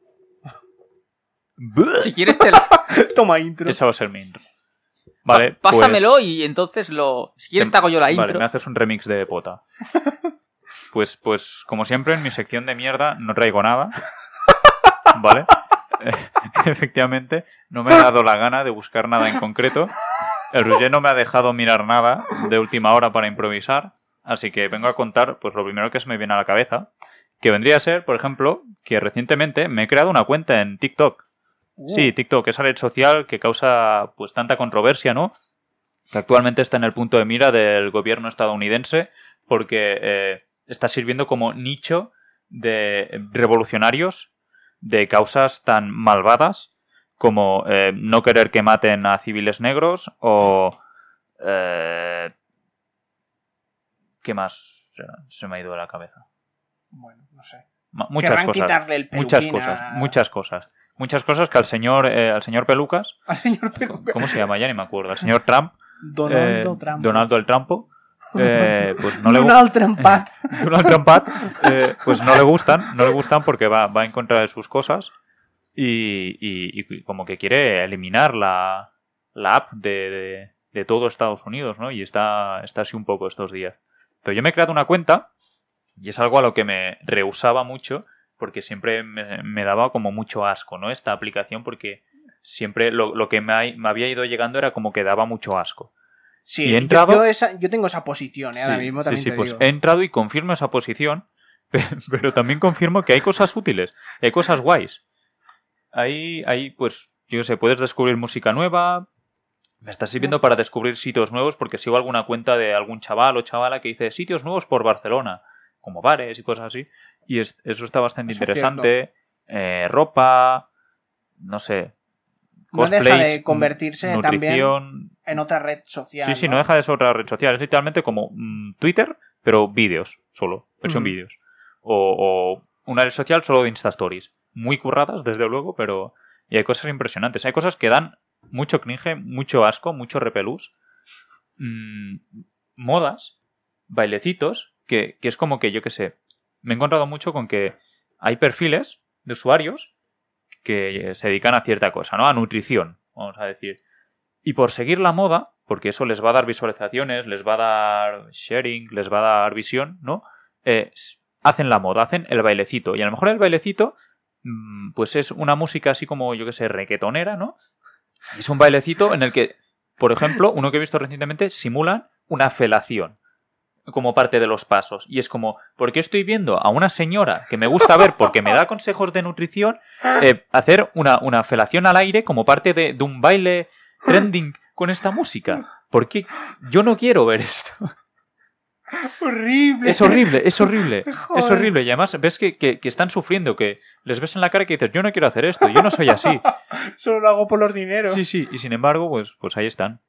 Si quieres te la... Toma intro. Esa va a ser mi intro. Vale, Pa- Pásamelo pues- y entonces lo... Si quieres Em- te hago yo la Vale, intro. me haces un remix de pota. Pues, pues, como siempre, en mi sección de mierda no traigo nada. ¿Vale? Eh, Efectivamente, no me ha dado la gana de buscar nada en concreto. El Roger no me ha dejado mirar nada de última hora para improvisar. Así que vengo a contar, pues, lo primero que se me viene a la cabeza. Que vendría a ser, por ejemplo, que recientemente me he creado una cuenta en TikTok. Uh, Sí, TikTok, esa red social que causa pues tanta controversia, ¿no? Que actualmente está en el punto de mira del gobierno estadounidense porque eh, está sirviendo como nicho de revolucionarios de causas tan malvadas como eh, no querer que maten a civiles negros o... eh, ¿qué más se, se me ha ido de la cabeza? Bueno, no sé. Ma- Muchas Querrán cosas. quitarle el Muchas peluquín cosas, a- muchas cosas. Muchas cosas que al señor, eh, al señor Pelucas, Al señor Peluca. ¿cómo se llama? Ya ni me acuerdo. Al señor Trump, Donaldo eh, Trump. Donaldo el Trampo, eh, pues no le gu- Donald Trumpat. Donald Trumpat, eh, pues no le gustan, no le gustan porque va, va en contra de sus cosas y, y- y como que quiere eliminar la, la app de, de, de todo Estados Unidos, ¿no? Y está, está así un poco estos días. Pero yo me he creado una cuenta y es algo a lo que me rehusaba mucho porque siempre me, me daba como mucho asco, ¿no? Esta aplicación porque siempre lo, lo que me, ha- me había ido llegando era como que daba mucho asco. Sí, Y he yo- entrado- yo, esa- yo tengo esa posición, ¿eh? Ahora Sí, mismo sí, también sí, te pues digo. he entrado y confirmo esa posición, pe- pero también confirmo que hay cosas útiles, hay cosas guays. Ahí, ahí pues, yo qué sé, puedes descubrir música nueva, me está sirviendo para descubrir sitios nuevos porque sigo alguna cuenta de algún chaval o chavala que dice sitios nuevos por Barcelona, como bares y cosas así, y es- eso está bastante Eso es interesante. Eh, ropa, no sé, No deja cosplays, de convertirse nutrición. En otra red social. Sí, sí, no deja de ser otra red social. Es literalmente como mm, Twitter, pero vídeos solo, versión Ujú. vídeos. O, o una red social solo de Insta Stories. Muy curradas, desde luego, pero... Y hay cosas impresionantes. Hay cosas que dan mucho cringe, mucho asco, mucho repelús. Mm, modas, bailecitos, que, que es como que, yo qué sé, me he encontrado mucho con que hay perfiles de usuarios que se dedican a cierta cosa, ¿no? A nutrición, vamos a decir. Y por seguir la moda, porque eso les va a dar visualizaciones, les va a dar sharing, les va a dar visión, ¿no? Eh, s- hacen la moda, hacen el bailecito. Y a lo mejor el bailecito, mm, pues es una música así como, yo qué sé, reggaetonera, ¿no? Es un bailecito en el que, por ejemplo, uno que he visto recientemente, simulan una felación como parte de los pasos. Y es como, ¿por qué estoy viendo a una señora que me gusta ver porque me da consejos de nutrición eh, hacer una, una felación al aire como parte de, de un baile trending con esta música? ¿Por qué? Yo no quiero ver esto. Horrible. Es horrible, es horrible. Es Joder. horrible. Y además ves que, que, que están sufriendo, que les ves en la cara y que dices, yo no quiero hacer esto, yo no soy así. Solo lo hago por los dineros. Sí, sí, y sin embargo, pues, pues ahí están.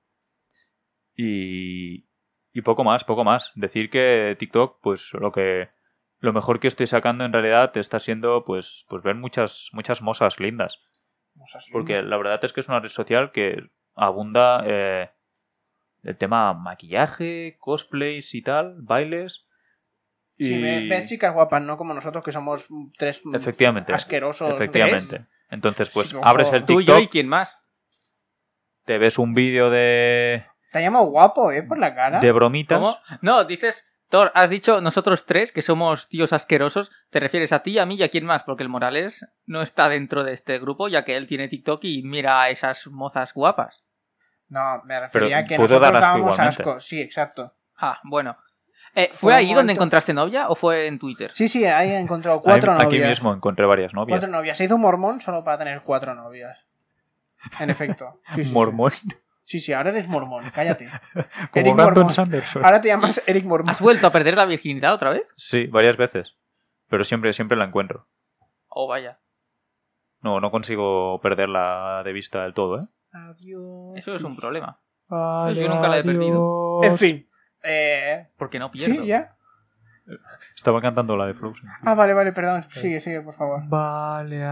Y, y poco más, poco más. Decir que TikTok, pues lo que lo mejor que estoy sacando en realidad está siendo pues, pues ver muchas, muchas mozas lindas. Porque la verdad es que es una red social que abunda eh, el tema maquillaje, cosplays y tal, bailes. Y... Sí, ve- ves chicas guapas, no como nosotros que somos tres mm, Efectivamente. asquerosos. Efectivamente. Entonces, pues Sí, ojo. abres el Tú y yo TikTok, y quién más. te ves un vídeo de, Te ha llamado guapo, ¿eh? Por la cara. de bromitas. ¿Cómo? No, dices, Thor, has dicho nosotros tres que somos tíos asquerosos. Te refieres a ti, a mí y a quién más, porque el Morales no está dentro de este grupo, ya que él tiene TikTok y mira a esas mozas guapas. No, me refería a que puede nosotros dar asco dábamos igualmente. asco. Sí, exacto. Ah, bueno. Eh, ¿Fue Fue un ahí donde momento- encontraste novia o fue en Twitter? Sí, sí, ahí he encontrado cuatro Ahí- novias. Aquí mismo encontré varias novias. Cuatro novias. Se hizo un mormón solo para tener cuatro novias. En efecto. Sí, sí, sí. Mormón. Sí, sí, ahora eres mormón. Cállate. Como Eric Brandon Mormón. Sanderson. Ahora te llamas Eric Mormón. ¿Has vuelto a perder la virginidad otra vez? Sí, varias veces. Pero siempre, siempre la encuentro. Oh, vaya. No, no consigo perderla de vista del todo, ¿eh? Adiós. Eso es un problema. Yo nunca la he perdido. En fin. Eh... Porque no pierdo. Sí, ya. Estaba cantando la de Frozen. Ah, vale, vale, perdón. Sigue, sigue, por favor. Vale,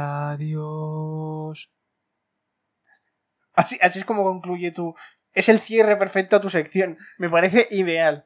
adiós. Así, así es como concluye tu... Es el cierre perfecto a tu sección. Me parece ideal.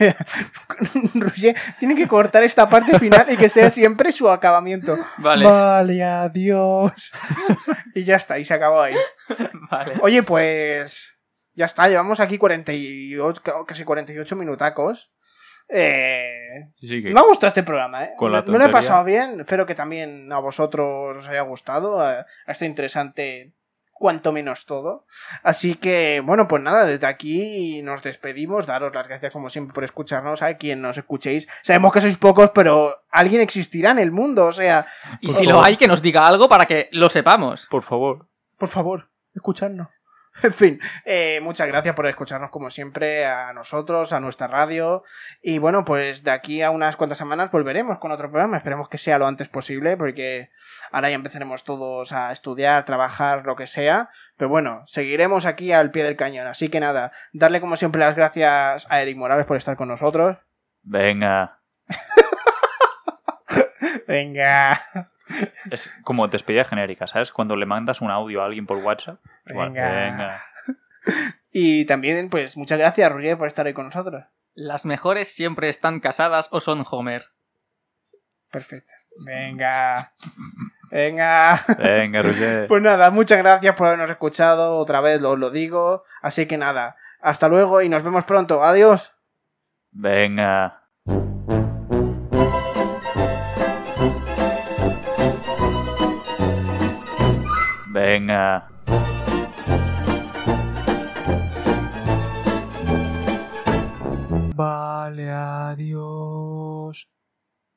Roger tiene que cortar esta parte final y que sea siempre su acabamiento. Vale. Vale, adiós. Y ya está, y se acabó ahí. Vale. Oye, pues... Ya está, llevamos aquí cuarenta y ocho, casi cuarenta y ocho minutacos. Eh... Sí, sí, que- Me ha gustado este programa, ¿eh? Con la Me lo he tontería. pasado bien. Espero que también a vosotros os haya gustado. Ha estado interesante, cuanto menos todo. Así que, bueno, pues nada, desde aquí nos despedimos. Daros las gracias, como siempre, por escucharnos. A quien nos escuchéis. Sabemos que sois pocos, pero alguien existirá en el mundo. O sea, Y Por si favor. lo hay, que nos diga algo para que lo sepamos. Por favor. por favor, escuchadnos. En fin, eh, muchas gracias por escucharnos como siempre a nosotros, a nuestra radio. Y bueno, pues de aquí a unas cuantas semanas volveremos con otro programa. Esperemos que sea lo antes posible porque ahora ya empezaremos todos a estudiar, trabajar, lo que sea. Pero bueno, seguiremos aquí al pie del cañón. Así que nada, darle como siempre las gracias a Eric Morales por estar con nosotros. Venga. Venga. Es como despedida genérica, ¿sabes? Cuando le mandas un audio a alguien por WhatsApp. Igual, Venga. venga. Y también, pues muchas gracias, Roger, por estar hoy con nosotros. Las mejores siempre están casadas o son Homer. Perfecto. Venga. Venga. Venga, Roger. Pues nada, muchas gracias por habernos escuchado, otra vez os lo digo, así que nada, Hasta luego y nos vemos pronto. Adiós. Venga. Venga. Vale, adiós.